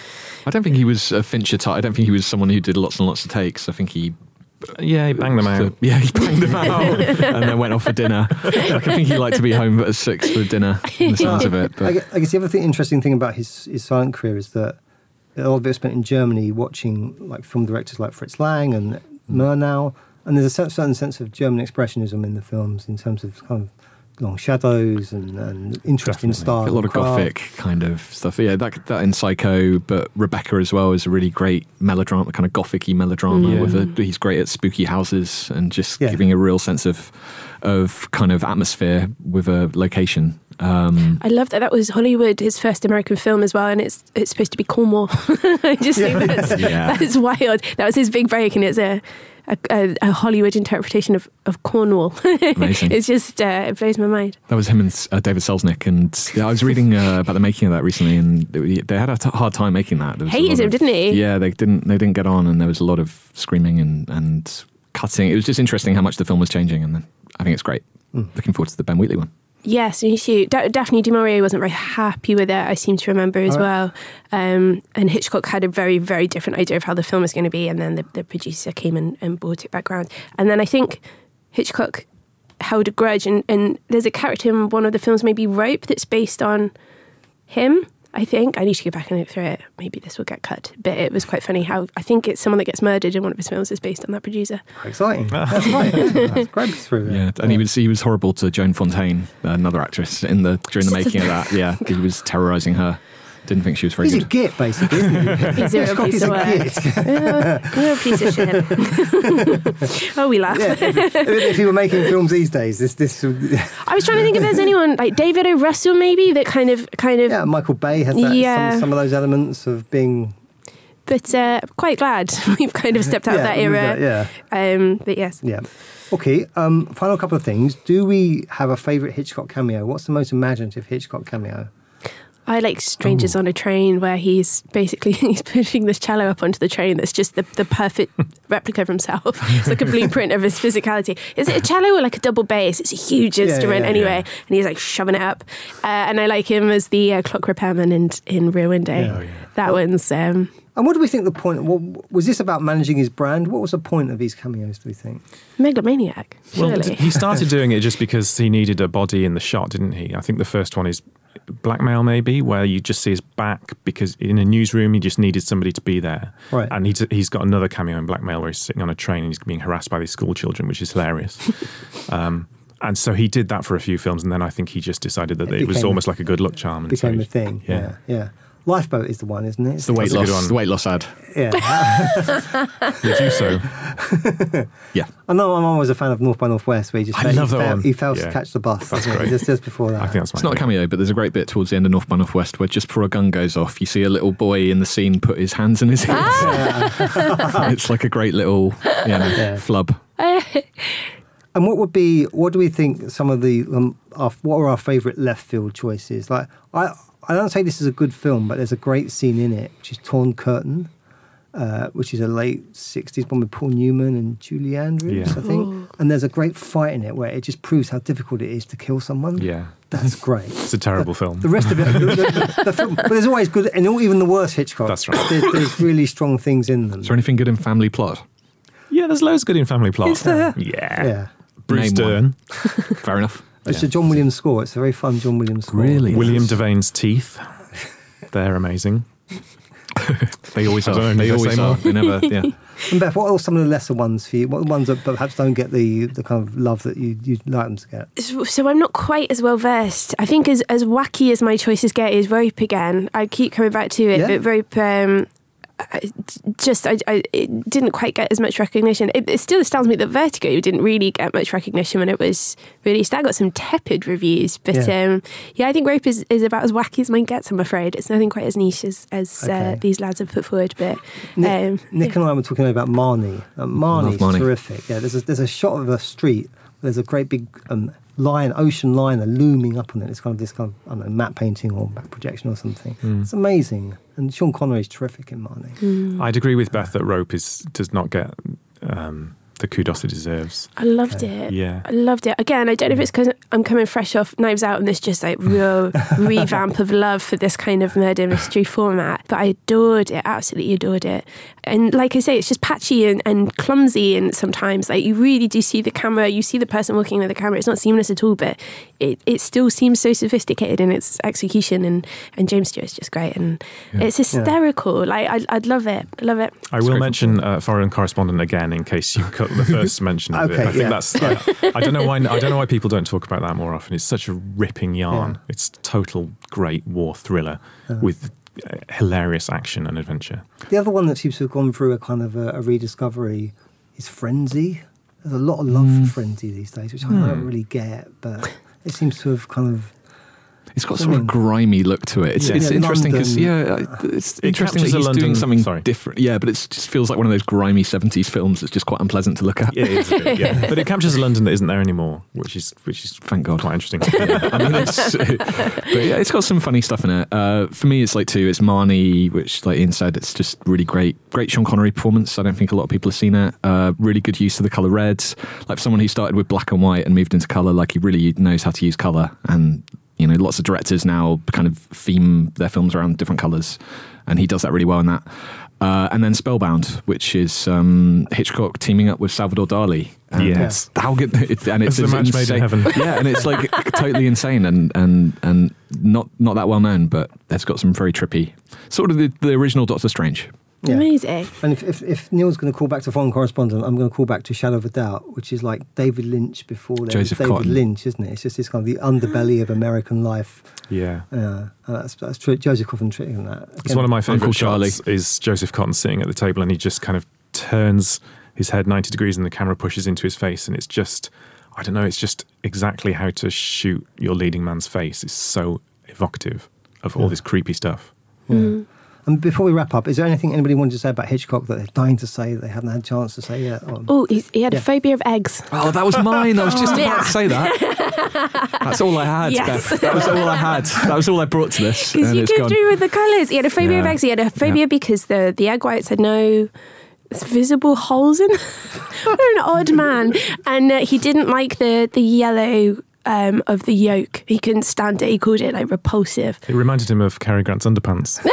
I don't think he was a Fincher type. I don't think he was someone who did lots and lots of takes. I think he Yeah, he banged them out. Yeah, he banged them out and then went off for dinner. Like, I think he liked to be home at six for dinner, in the sounds of it. I But guess, I guess the other thing, interesting thing about his, his silent career is that a lot of it was spent in Germany watching like film directors like Fritz Lang and Murnau. And there's a cer- certain sense of German expressionism in the films in terms of kind of long shadows and, and interesting Definitely. style. a lot and of craft. gothic kind of stuff. Yeah, that that in Psycho, but Rebecca as well is a really great melodrama, kind of gothic-y melodrama. Yeah. With a, he's great at spooky houses and just Yeah. giving a real sense of of kind of atmosphere with a location. Um, I love that. That was Hollywood, his first American film as well, and it's it's supposed to be Cornwall. I just think that's Yeah. that's wild. That was his big break, and it's a a, a, a Hollywood interpretation of, of Cornwall. Amazing. It's just uh, it blows my mind. That was him and uh, David Selznick, and yeah, I was reading uh, about the making of that recently, and they they had a t- hard time making that. There was a Hated lot him, of- didn't he? Yeah, they didn't they didn't get on, and there was a lot of screaming and and cutting. It was just interesting how much the film was changing, and then I think it's great. Looking forward to the Ben Wheatley one. Yes, me too. Da- Daphne du Maurier wasn't very happy with it, I seem to remember as All right. well. Um, and Hitchcock had a very, very different idea of how the film was going to be, and then the, the producer came and, and brought it back around. And then I think Hitchcock held a grudge, and, and there's a character in one of the films, maybe Rope, that's based on him, I think. I need to go back and look through it. Maybe this will get cut. But it was quite funny how I think it's someone that gets murdered in one of his films is based on that producer. Exciting. That's right. That's great through. Yeah, and he was he was horrible to Joan Fontaine, another actress, in the during the making of that. Yeah, he was terrorising her. Didn't think she was very He's a good. git, basically, isn't he? He's a real Hitchcock piece is of a work. git. Uh, You're a piece of shit. Oh, we laugh. Yeah, if, if he were making films these days, this this would- I was trying to think if there's anyone like David O. Russell, maybe that kind of, kind of. yeah, Michael Bay has that, Yeah. some, some of those elements of being But uh, quite glad we've kind of stepped out of yeah, that era. that- yeah, Um, but yes, yeah. Okay. Um, final couple of things. Do we have a favourite Hitchcock cameo? What's the most imaginative Hitchcock cameo? I like Strangers Oh. on a Train, where he's basically he's pushing this cello up onto the train that's just the, the perfect replica of himself. It's like a blueprint of his physicality. Is it a cello or like a double bass? It's a huge instrument yeah, anyway, yeah. and he's like shoving it up. Uh, and I like him as the uh, clock repairman in, in Rear Window. Yeah. Oh, yeah. That one's... Um, And what do we think the point? What, was this about managing his brand? What was the point of these cameos, do we think? megalomaniac, Well, surely. he started doing it just because he needed a body in the shot, didn't he? I think the first one is Blackmail, maybe, where you just see his back because in a newsroom he just needed somebody to be there. Right. And he's, he's got another cameo in Blackmail where he's sitting on a train and he's being harassed by these school children, which is hilarious. um, and so he did that for a few films, and then I think he just decided that It it, was became- almost like a good luck charm. And Became so a thing. Yeah. Yeah, yeah. Lifeboat is the one, isn't it? It's the weight That's a good loss, one. the weight loss ad. Yeah. Did you so? Yeah. I know my mum was a fan of North by Northwest, where he just I failed, love he, that failed, one. he failed Yeah. to catch the bus. That's wasn't it? great. Just, just before that. I think that's my It's not a cameo, but there's a great bit towards the end of North by Northwest where just before a gun goes off, you see a little boy in the scene put his hands in his ears. It's like a great little, you know, Yeah. flub. And what would be? What do we think? Some of the um, our, what are our favourite left field choices? Like I, I don't say this is a good film, but there's a great scene in it, which is Torn Curtain, uh, which is a late sixties one with Paul Newman and Julie Andrews, Yeah. I think. And there's a great fight in it where it just proves how difficult it is to kill someone. Yeah. That's great. It's a terrible film. The rest of it, the, the, the film, but there's always good, and even the worst Hitchcock. That's right. There, there's really strong things in them. Is there anything good in Family Plot? Yeah, there's loads good in Family Plot. Is there? Yeah. Yeah. Bruce Name Dern. Fair enough. It's Yeah. a John Williams score. It's a very fun John Williams score. Really? William Devane's teeth. They're amazing. They always I are. don't know, They need I always say are. more? They never, yeah. And Beth, what are some of the lesser ones for you? What are the ones that perhaps don't get the, the kind of love that you, you'd like them to get? So so I'm not quite as well versed. I think as as wacky as my choices get is Rope again. I keep coming back to it, Yeah. but Rope um, I- just I, I it didn't quite get as much recognition. It, it still astounds me that Vertigo didn't really get much recognition when it was released. That got some tepid reviews, but Yeah. um, yeah, I think Rope is, is about as wacky as mine gets. I'm afraid it's nothing quite as niche as, as Okay. uh, these lads have put forward. But Nick, um, Nick and I were talking about Marnie. Uh, Marnie's Love Marnie. terrific. Yeah, there's a, there's a shot of a street. There's a great big um, line, ocean liner looming up on it. It's kind of this kind of I don't know, matte painting or back projection or something. Mm. It's amazing. And Sean Connery's terrific in Marnie. I'd agree with Beth that Rope is does not get um, the kudos it deserves. I loved it. Yeah. I loved it. Again, I don't know if it's because I'm coming fresh off Knives Out and this just like real revamp of love for this kind of murder mystery format, but I adored it, absolutely adored it. And like I say, it's just patchy and, and clumsy, and sometimes like you really do see the camera, you see the person walking with the camera. It's not seamless at all, but it, it still seems so sophisticated in its execution, and, and James Stewart's just great, and Yeah. it's hysterical. Like I, I'd love it. I love it. I It's will great. mention uh, Foreign Correspondent again in case you cut the first mention of Okay, it. I think yeah. that's. I, I don't know why. I don't know why people don't talk about that more often. It's such a ripping yarn. Yeah. It's total great war thriller with uh, hilarious action and adventure. The other one that seems to have gone through a kind of a, a rediscovery is Frenzy. There's a lot of love Mm. for Frenzy these days, which I don't really get, but it seems to have kind of... It's got I sort of mean- grimy look to it. It's, Yeah. it's Yeah, interesting because London. yeah, it's It interesting that captures a he's doing London- something sorry. different. Yeah, but it just feels like one of those grimy seventies films that's just quite unpleasant to look at. Yeah, it is a bit, yeah. But it captures a London that isn't there anymore, which is which is Thank God. quite interesting. I mean, it's, but yeah, it's got some funny stuff in it. Uh, for me, it's like two. It's Marnie, which, like Ian said, it's just really great, great Sean Connery performance. I don't think a lot of people have seen it. Uh, really good use of the color reds. Like for someone who started with black and white and moved into color, like he really knows how to use color. And you know, lots of directors now kind of theme their films around different colors, and he does that really well in that. Uh, and then Spellbound, which is um, Hitchcock teaming up with Salvador Dali. And Yes. it's- how good! It, and it's, It's a match made in insane. heaven. Yeah, and it's like totally insane and and and not not that well known, but it's got some very trippy, sort of the, the original Doctor Strange. Yeah. Amazing. And if, if, if Neil's going to call back to Foreign Correspondent, I'm going to call back to Shadow of a Doubt, which is like David Lynch before there was Joseph David Cotton. Lynch, isn't it? It's just this kind of the underbelly of American life. yeah. Uh, and that's, that's true. Joseph Cotton trick in that. It's one of my favourite Uncle Charlie. shots is Joseph Cotton sitting at the table and he just kind of turns his head ninety degrees and the camera pushes into his face, and it's just, I don't know, it's just exactly how to shoot your leading man's face. It's so evocative of all Yeah. this creepy stuff. Yeah. Mm. And before we wrap up, is there anything anybody wanted to say about Hitchcock that they're dying to say that they haven't had a chance to say yet? Or... Oh, he, he had Yeah. a phobia of eggs. Oh, that was mine. I was just Yeah. about to say that. That's all I had, Yes. Beth. That was all I had. That was all I brought to this. Because And you it's go gone. through with the colours. He had a phobia of Yeah. eggs. He had a phobia Yeah. because the, the egg whites had no visible holes in them. What an odd man. And uh, he didn't like the, the yellow um, of the yolk. He couldn't stand it. He called it like repulsive. It reminded him of Cary Grant's underpants.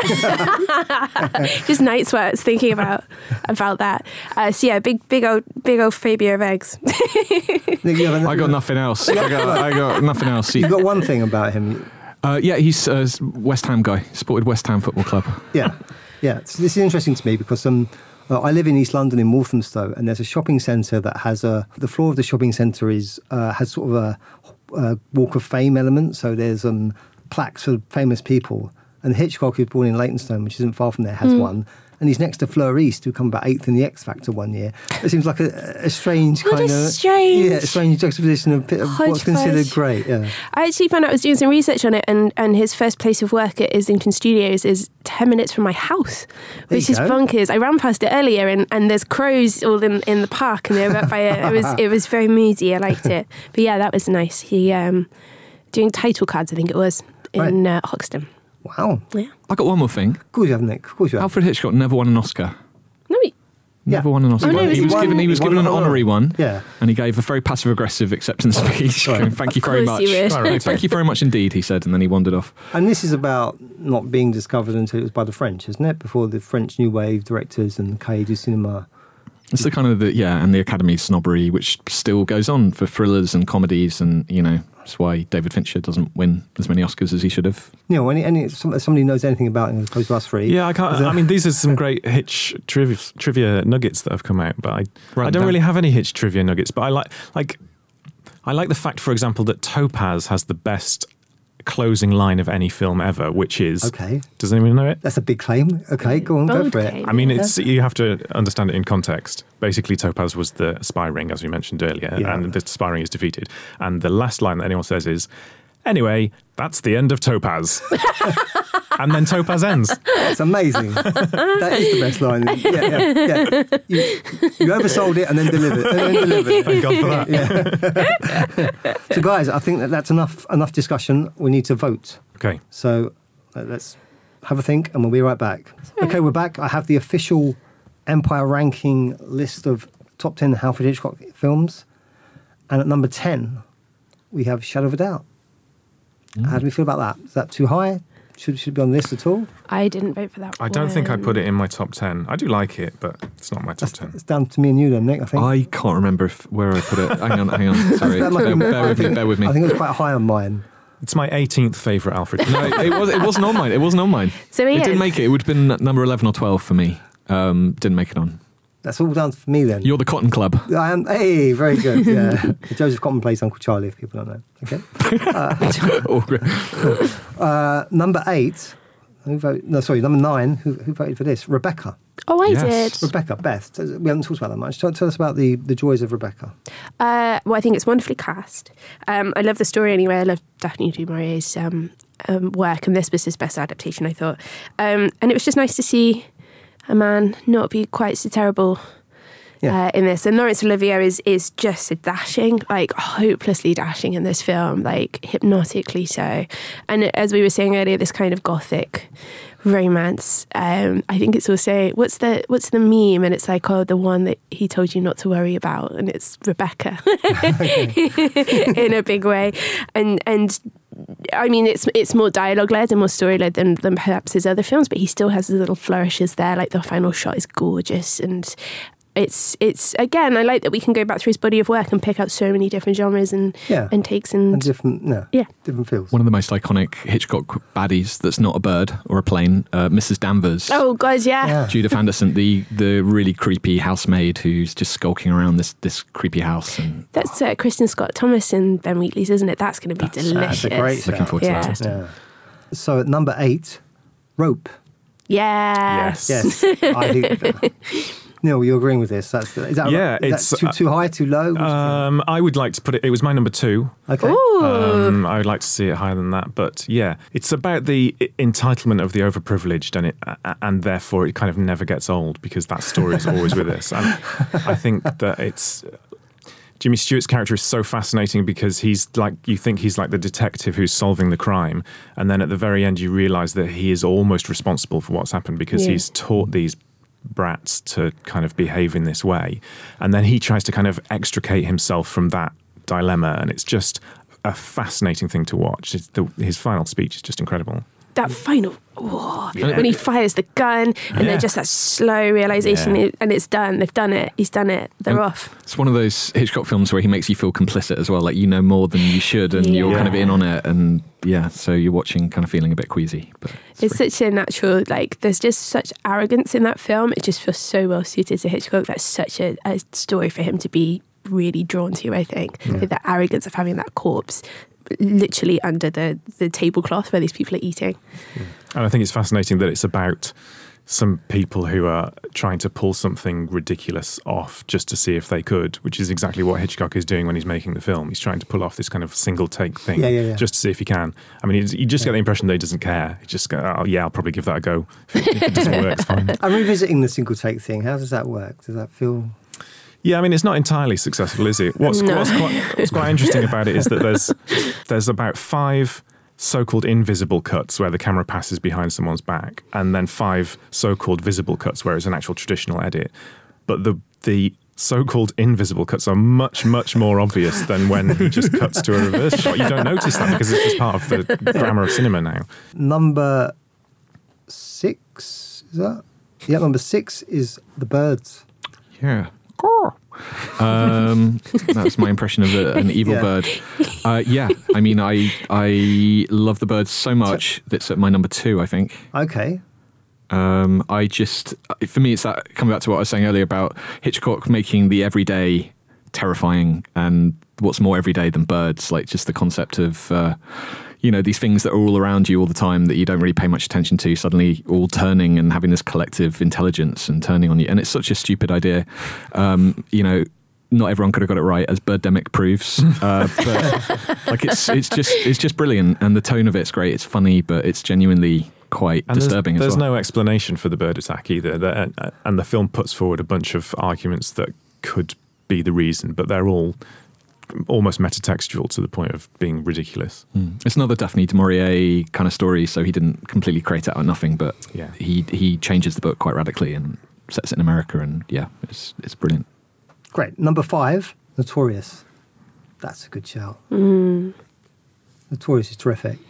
Just night sweats thinking about about that. Uh, so yeah, big big old big old phobia of eggs. Nick, you have a- I got nothing else. I got, I got nothing else. He- You've got one thing about him. Uh, yeah, he's a West Ham guy. Supported West Ham Football Club. Yeah, yeah. So this is interesting to me because um, uh, I live in East London in Walthamstow, and there's a shopping centre that has a. The floor of the shopping centre is uh, has sort of a, a Walk of Fame element. So there's um, plaques for famous people, and Hitchcock, who was born in Leytonstone, which isn't far from there, has one. And he's next to Fleur East, who come about eighth in the X Factor one year. It seems like a, a strange What a kind of strange yeah, strange juxtaposition of, of what's considered hodgepodge. great. Yeah. I actually found out I was doing some research on it, and, and his first place of work at Islington Studios is ten minutes from my house, There which you is go. bonkers. I ran past it earlier, and, and there's crows all in, in the park, and they were up by it. It was it was very moody. I liked it, but yeah, that was nice. He um, doing title cards, I think it was in uh, Hoxton. Wow. Yeah, I got one more thing. Of course you have, Nick. Of course you have. Alfred Hitchcock never won an Oscar. no, he- Yeah. Never won an Oscar. Oh, no, he was he given. won- He was he won given an an honorary one. Yeah. And he gave a very passive aggressive acceptance speech. going, Thank you very course much. he would. All right. Thank you very much indeed. He said, and then he wandered off. And this is about not being discovered until it was by the French, isn't it? Before the French New Wave directors and Cahiers du Cinéma. It's the kind of the yeah, and the Academy snobbery which still goes on for thrillers and comedies, and you know that's why David Fincher doesn't win as many Oscars as he should have. You know, any, any, some- somebody knows anything about him as opposed to us three. Yeah, I can't. I mean, these are some great Hitch trivia, trivia nuggets that have come out, but I, Right, I don't Dan. really have any Hitch trivia nuggets. But I like, like, I like the fact, for example, that Topaz has the best closing line of any film ever, which is. Okay. Does anyone know it? That's a big claim. Okay, go on, go bold for it. claim. I mean, it's you have to understand it in context. Basically, Topaz was the spy ring, as we mentioned earlier, Yeah. and the spy ring is defeated. And the last line that anyone says is, "Anyway, that's the end of Topaz." And then Topaz ends. It's amazing. That is the best line. Yeah, yeah, yeah. You, you oversold it and then delivered and then delivered it. Thank God for that. Yeah. So, guys, I think that that's enough enough discussion. We need to vote. Okay. So uh, let's have a think and we'll be right back. Okay, we're back. I have the official Empire ranking list of top ten Alfred Hitchcock films. And at number ten, we have Shadow of a Doubt. How do we feel about that? Is that too high? Should, should it be on the list at all? I didn't vote for that. I don't think I one. put it in my top ten. I do like it, but it's not my top That's, ten. it's down to me and you then, Nick, I think. I can't remember if, where I put it. Hang on, hang on. Sorry, That might bear, be- bear I with me. think- Bear with me. I think it was quite high on mine. It's my eighteenth favourite Alfred. No, it was. It wasn't on mine. It wasn't on mine. So It Ian, didn't make it. It would have been number eleven or twelve for me. Um, didn't make it on. That's all down for me then. You're the Cotton Club. I am. Hey, very good. Yeah, Joseph Cotton plays Uncle Charlie. If people don't know. Okay. Oh, great. Uh, number eight. Who voted? No, sorry. Number nine. Who, who voted for this? Rebecca. Oh, I Yes. did. Rebecca. Beth. We haven't talked about that much. Tell, tell us about the, the joys of Rebecca. Uh, well, I think it's wonderfully cast. Um, I love the story anyway. I love Daphne du Maurier's um, um, work, and this was his best adaptation, I thought. Um, and it was just nice to see a man not be quite so terrible Yeah. uh, in this. And Laurence Olivier is is just so dashing, like hopelessly dashing in this film, like hypnotically so. And as we were saying earlier, this kind of gothic romance. Um, I think it's also what's the what's the meme, and it's like, oh, the one that he told you not to worry about, and it's Rebecca in a big way. And and I mean, it's it's more dialogue led and more story led than than perhaps his other films, but he still has his little flourishes there. Like the final shot is gorgeous, and it's it's again, I like that we can go back through his body of work and pick out so many different genres and Yeah. and takes and, And different. No. yeah. Different feels. One of the most iconic Hitchcock baddies that's not a bird or a plane, uh, Missus Danvers. Oh God, yeah. Yeah. Judith Anderson, the the really creepy housemaid who's just skulking around this this creepy house. And That's uh, Kristen Scott Thomas and Ben Wheatley's, isn't it? That's going to be That's- delicious. That's a great looking shout. forward to Yeah. that. Yeah. So at number eight, Rope. Yes. Yes. Yes. I think Neil, you're agreeing with this? That's is that, Yeah, is it's, that too, too high, too low? What do you think? Um, I would like to put it. It was my number two. Okay. Ooh. Um, I would like to see it higher than that, but yeah, it's about the i- entitlement of the overprivileged, and it, uh, and therefore it kind of never gets old because that story is always with us. And I think that it's Jimmy Stewart's character is so fascinating because he's like you think he's like the detective who's solving the crime, and then at the very end you realise that he is almost responsible for what's happened because Yeah. he's taught these brats to kind of behave in this way, and then he tries to kind of extricate himself from that dilemma, and it's just a fascinating thing to watch. It's the, his final speech is just incredible. That final, whoa, Yeah. when he fires the gun, and Yeah. then just that slow realization, Yeah. it- and it's done. They've done it. He's done it. They're And off. It's one of those Hitchcock films where he makes you feel complicit as well. Like you know more than you should, and you're Yeah. kind of in on it, and yeah, so you're watching, kind of feeling a bit queasy. But it's, It's pretty- such a natural, like, there's just such arrogance in that film. It just feels so well suited to Hitchcock. That's such a, a story for him to be really drawn to, I think. Like the arrogance of having that corpse literally under the, the tablecloth where these people are eating. And I think it's fascinating that it's about some people who are trying to pull something ridiculous off just to see if they could, which is exactly what Hitchcock is doing when he's making the film. He's trying to pull off this kind of single take thing Yeah, yeah, yeah. just to see if he can. I mean, you just get the impression that he doesn't care. He just go, oh, yeah, I'll probably give that a go. If it, if it doesn't work, it's fine. I'm revisiting the single take thing. How does that work? Does that feel... Yeah, I mean, it's not entirely successful, is it? What's, No. what's, quite, what's quite interesting about it is that there's there's about five so-called invisible cuts where the camera passes behind someone's back, and then five so-called visible cuts where it's an actual traditional edit. But the the so-called invisible cuts are much, much more obvious than when he just cuts to a reverse shot. You don't notice that because it's just part of the grammar of cinema now. Number six, is that? Yeah, number six is The Birds. yeah. Um, that's my impression of a, an evil Yeah. bird. Uh, yeah, I mean, I I love The Birds so much that's at my number two, I think. Okay. Um, I just, for me, it's that coming back to what I was saying earlier about Hitchcock making the everyday terrifying, and what's more everyday than birds, like just the concept of, uh, you know, these things that are all around you all the time that you don't really pay much attention to, suddenly all turning and having this collective intelligence and turning on you. And it's such a stupid idea. Um, you know, not everyone could have got it right, as Birdemic proves. Uh, but like it's it's just it's just brilliant, and the tone of it's great. It's funny, but it's genuinely quite And disturbing there's, as there's well. no explanation for the bird attack either. The- uh, And the film puts forward a bunch of arguments that could be the reason, but they're all almost metatextual to the point of being ridiculous. Mm. It's another Daphne du Maurier kind of story, so he didn't completely create it out of nothing, but Yeah. he he changes the book quite radically and sets it in America, and yeah, it's it's brilliant. Great. Number five, Notorious. That's a good shout. Mm. Notorious is terrific.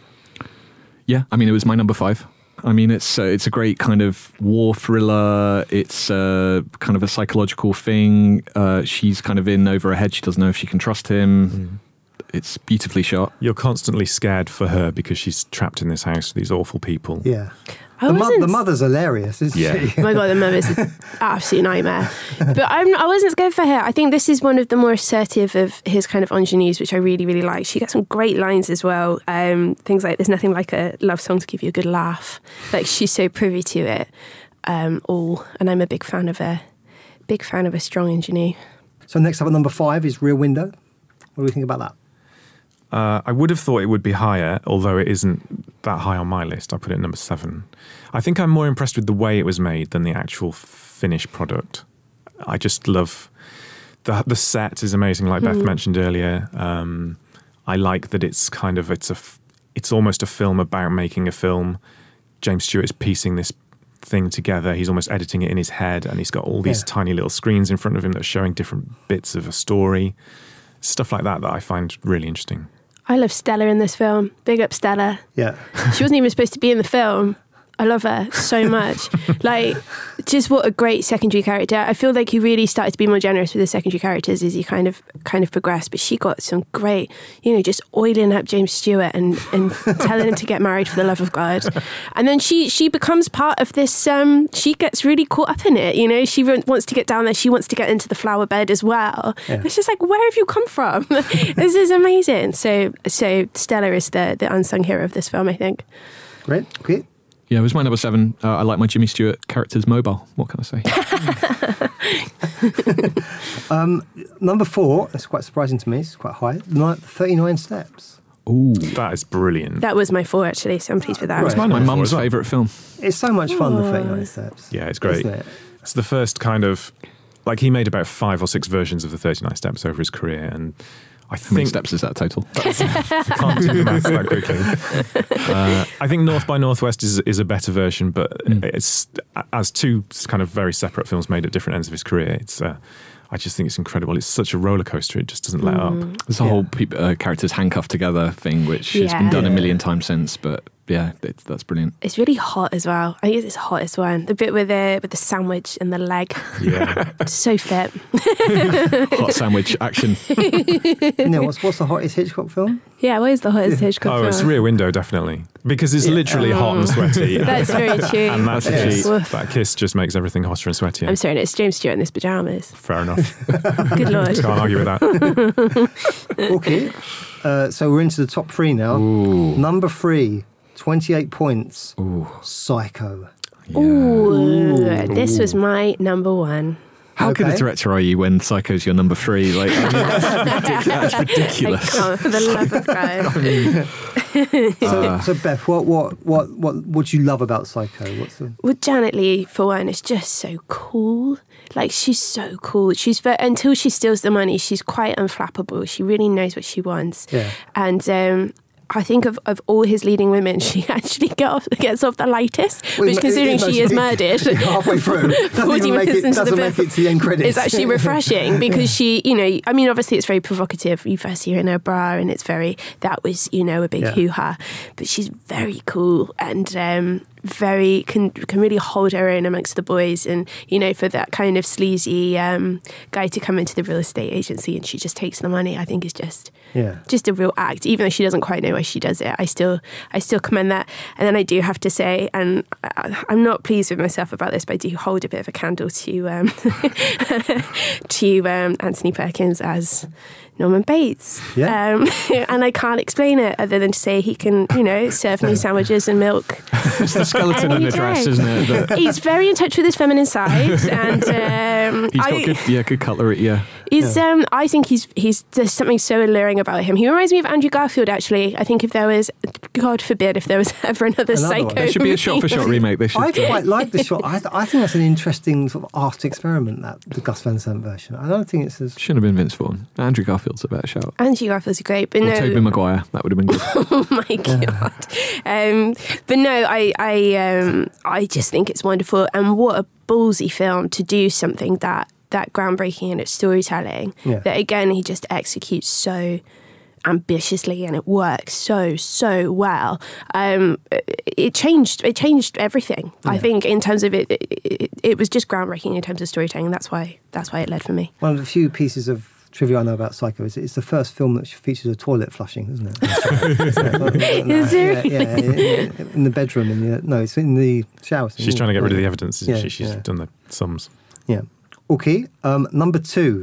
Yeah, I mean, it was my number five. I mean, it's uh, it's a great kind of war thriller. It's uh, kind of a psychological thing. Uh, she's kind of in over her head. She doesn't know if she can trust him. It's beautifully shot. You're constantly scared for her because she's trapped in this house with these awful people. Yeah. I The, mo- wasn't- the mother's hilarious, isn't Yeah. she? Oh my god, the mum is an absolute nightmare. But I'm, I wasn't scared for her. I think this is one of the more assertive of his kind of ingenues, which I really, really like. She gets some great lines as well. Um, things like, "There's nothing like a love song to give you a good laugh." Like, she's so privy to it um, all, and I'm a big fan of a big fan of a strong ingenue. So next up at number five is Rear Window. What do we think about that? Uh, I would have thought it would be higher, although it isn't that high on my list. I put it at number seven. I think I'm more impressed with the way it was made than the actual finished product. I just love the the set is amazing, like Beth mentioned earlier. Um, I like that it's kind of it's a f- it's almost a film about making a film. James Stewart is piecing this thing together. He's almost editing it in his head, and he's got all these Yeah. tiny little screens in front of him that are showing different bits of a story. Stuff like that that I find really interesting. I love Stella in this film. Big up Stella. Yeah. She wasn't even supposed to be in the film. I love her so much. Like, just what a great secondary character. I feel like he really started to be more generous with the secondary characters as he kind of kind of progressed. But she got some great, you know, just oiling up James Stewart and, and telling him to get married for the love of God. And then she she becomes part of this. Um, she gets really caught up in it. You know, she wants to get down there. She wants to get into the flower bed as well. Yeah. It's just like, where have you come from? This is amazing. So so Stella is the the unsung hero of this film, I think. Great. Great. Yeah, it was my number seven. Uh, I like my Jimmy Stewart characters mobile. What can I say? um, number four, that's quite surprising to me, it's quite high, Ni- thirty-nine Steps. Ooh. That is brilliant. That was my four, actually, so I'm pleased with that. Right. My Number four mum's as well. favourite film. It's so much fun, the thirty-nine Steps. Yeah, it's great. Isn't it? It's the first kind of, like he made about five or six versions of the thirty-nine Steps over his career, and I How many think steps is that total? I can't do the maths that quickly. Uh, I think North by Northwest is is a better version, but Mm. it's as two kind of very separate films made at different ends of his career. It's uh, I just think it's incredible. It's such a roller coaster; it just doesn't let up. There's a Yeah. whole pe- uh, characters handcuffed together thing, which has been Yeah. done a Yeah. million times since. But yeah, it, that's brilliant. It's really hot as well. I think it's the hottest one. The bit with the with the sandwich and the leg. Yeah, So fit. Hot sandwich action. Neil, what's, what's the hottest Hitchcock film? Yeah, what is the hottest Hitchcock oh, film? it's Rear Window definitely because it's Yeah. literally hot and sweaty. That's very true. and that That's a kiss, cheat. that kiss just makes everything hotter and sweatier. I'm sorry, and it's James Stewart in his pajamas. Fair enough. Good lord. Can't argue with that. Okay, uh, so we're into the top three now. Ooh. Number three, twenty-eight points, Ooh. Psycho. Ooh, this was my number one. How good a Okay. director are you when Psycho's your number three? Like, I mean, that's, ridic- that's I ridiculous. can't, for the love of God. So, Ah. so Beth, what, what, what, what, what do you love about Psycho? What's the... Well, Janet Leigh, for one, is just so cool. Like, she's so cool. She's ve- until she steals the money, she's quite unflappable. She really knows what she wants. Yeah. And um, I think of, of all his leading women, she actually get off, gets off the lightest, Well, which, it- considering it- she is murdered, halfway through, doesn't forty even make minutes it, into the doesn't make film, it to the end credits. it's actually refreshing because she, you know, I mean, obviously it's very provocative. You first see her in her bra and it's very, that was, you know, a big Yeah. hoo-ha. But she's very cool and um, very, can can really hold her own amongst the boys. And, you know, for that kind of sleazy um, guy to come into the real estate agency and she just takes the money, I think is just... Yeah. just a real act, even though she doesn't quite know why she does it. I still, I still commend that. And then I do have to say, and I, I'm not pleased with myself about this, but I do hold a bit of a candle to um, to um, Anthony Perkins as Norman Bates. Yeah. Um, and I can't explain it other than to say he can, you know, serve me sandwiches and milk. It's the skeleton in Any the dress, day. isn't it? That- He's very in touch with his feminine side, and um, He's got I, good, yeah, good cutlery. Yeah, He's, um, I think he's he's there's something so alluring about him. He reminds me of Andrew Garfield. Actually, I think if there was, God forbid, if there was ever another, Another Psycho, one. there should be a shot-for-shot remake. They should. I quite like the shot. I, I think that's an interesting sort of art experiment, that the Gus Van Sant version. I don't think it's as... Shouldn't have been Vince Vaughn. Andrew Garfield's a better shout. Andrew Garfield's great, but Or no, Tobey Maguire. That would have been good. oh my God. Um, but no, I I um, I just think it's wonderful, and what a ballsy film to do something that that groundbreaking in its storytelling. Yeah. That again, he just executes so ambitiously, and it works so so well. Um, it changed it changed everything. I think in terms of it, it, it, it was just groundbreaking in terms of storytelling. And that's why that's why it led for me. One of the few pieces of trivia I know about Psycho is it's the first film that features a toilet flushing, isn't it? Is yeah, it yeah, yeah, in the bedroom. In the, no, it's in the shower. She's trying to get rid of the evidence, isn't Yeah, she? She's yeah. done the sums. Yeah. Okay. Um, number two,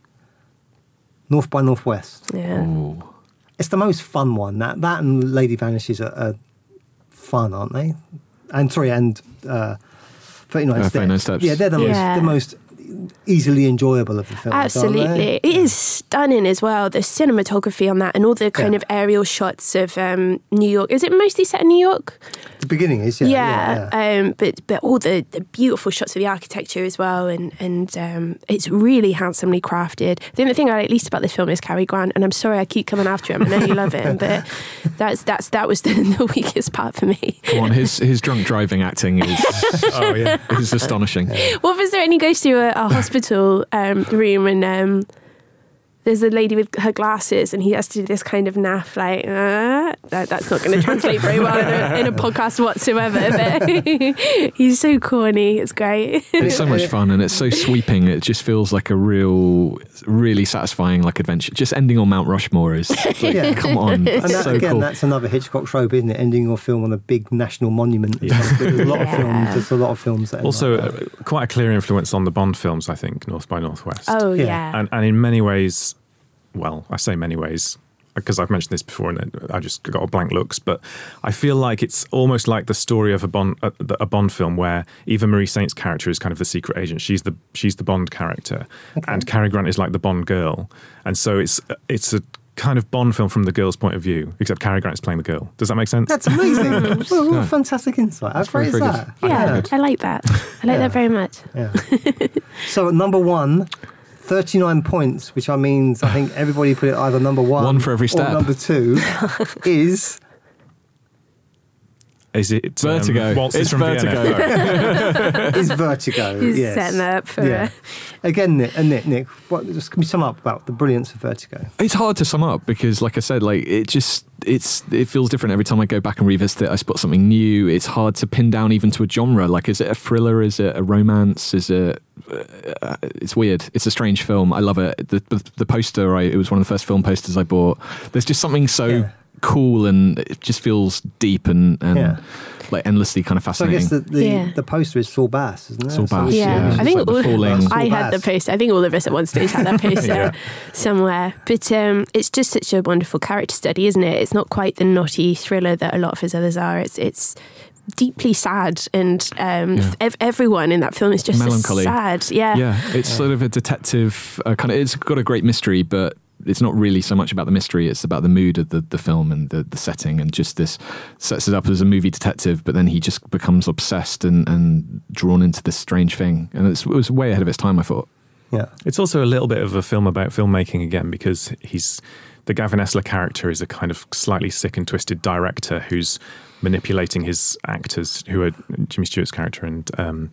North by Northwest. Yeah. Ooh. It's the most fun one. That that and Lady Vanishes are, are fun, aren't they? And sorry, and uh, thirty-nine Uh, Steps. thirty-nine Steps. Yeah, they're the Yeah. most the most easily enjoyable of the films. aren't Absolutely. they? It is stunning as well. The cinematography on that and all the kind Yeah. of aerial shots of um, New York. Is it mostly set in New York? The beginning is yeah, yeah, yeah. Um, but but all the, the beautiful shots of the architecture as well, and and um, it's really handsomely crafted. The only thing I like least about this film is Cary Grant, and I'm sorry I keep coming after him. I know you love him, but that's that's that was the, the weakest part for me. Come on, his his drunk driving acting is Oh yeah. is astonishing. What was there? And he goes to a, a hospital um, room and. Um, There's a lady with her glasses, and he has to do this kind of naff, like, uh, that, that's not going to translate very well in a, in a podcast whatsoever. But he's so corny. It's great. It's so much fun and it's so sweeping. It just feels like a real, really satisfying like adventure. Just ending on Mount Rushmore is like, Yeah. come on, And it's that, so again, cool. that's another Hitchcock trope, isn't it? Ending your film on a big national monument. There's a lot of Yeah. films. There's a lot of films that end Also, like that. uh, quite a clear influence on the Bond films, I think, North by Northwest. Oh, Yeah. yeah. And, and in many ways, well, I say many ways, because I've mentioned this before and I just got a blank looks, but I feel like it's almost like the story of a Bond a, a Bond film where Eva Marie Saint's character is kind of the secret agent. She's the she's the Bond character, okay. and Cary Grant is like the Bond girl, and so it's it's a kind of Bond film from the girl's point of view, except Cary Grant is playing the girl. Does that make sense? That's amazing. What a yeah. fantastic insight. How great is that? Yeah, I, I like that. I like yeah. that very much. Yeah. So at number one, thirty-nine points, which I means I think everybody put it either number one, one for every step, or number two, is... Is it Vertigo? Um, Waltzes it's from Vertigo. Vienna. It's Vertigo. He's yes. setting that up for yeah. Again, Nick, uh, Nick, Nick what, just can you sum up about the brilliance of Vertigo? It's hard to sum up because, like I said, like it just it's it feels different every time I go back and revisit it. I spot something new. It's hard to pin down even to a genre. Like, is it a thriller? Is it a romance? Is it? Uh, it's weird. It's a strange film. I love it. The the, the poster. I, it was one of the first film posters I bought. There's just something so. Yeah. cool, and it just feels deep and, and yeah. like endlessly kind of fascinating. So I guess the, the, yeah. the poster is Saul Bass, isn't it? Saul Bass, so yeah. yeah. I think like all, falling... I had the poster. I think all of us at one stage had that poster yeah. somewhere. But um, it's just such a wonderful character study, isn't it? It's not quite the naughty thriller that a lot of his others are. It's it's deeply sad, and um, yeah. ev- everyone in that film is just melancholy. sad. Yeah, yeah. It's yeah. sort of a detective uh, kind of. It's got a great mystery, but it's not really so much about the mystery. It's about the mood of the, the film and the, the setting, and just this sets it up as a movie detective, but then he just becomes obsessed and, and drawn into this strange thing. And it's, it was way ahead of its time, I thought. Yeah, it's also a little bit of a film about filmmaking again, because he's the Gavin Esler character is a kind of slightly sick and twisted director who's manipulating his actors, who are Jimmy Stewart's character and um,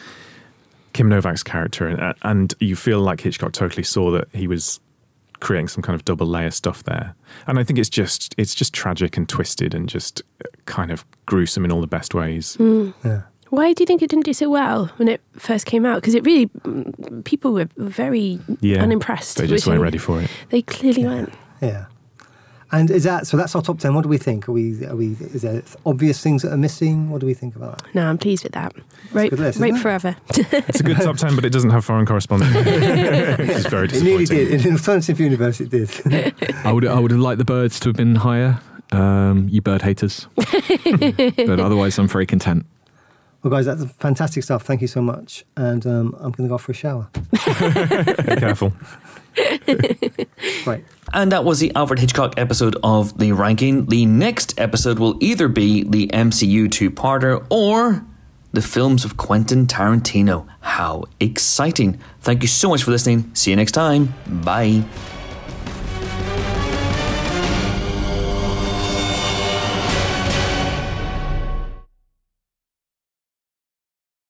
Kim Novak's character, and, and you feel like Hitchcock totally saw that he was creating some kind of double layer stuff there. And I think it's just it's just tragic and twisted and just kind of gruesome in all the best ways. Mm. Yeah. Why do you think it didn't do so well when it first came out? Because it really, people were very yeah, unimpressed. They just weren't ready for it. They clearly yeah. weren't. Yeah. And is that so? That's our top ten. What do we think? Are we? Are we? Is there obvious things that are missing? What do we think about that? No, I'm pleased with that. Rope, list, rope forever. It's a good top ten, but it doesn't have foreign correspondent. It's very disappointing. It nearly did. In Alternative Universe, it did. I would. I would have liked the Birds to have been higher. Um, you bird haters. But otherwise, I'm very content. Well, guys, that's fantastic stuff. Thank you so much. And um, I'm going to go for a shower. Be careful. Right. And that was the Alfred Hitchcock episode of The Ranking. The next episode will either be the M C U two-parter or the films of Quentin Tarantino. How exciting. Thank you so much for listening. See you next time. Bye.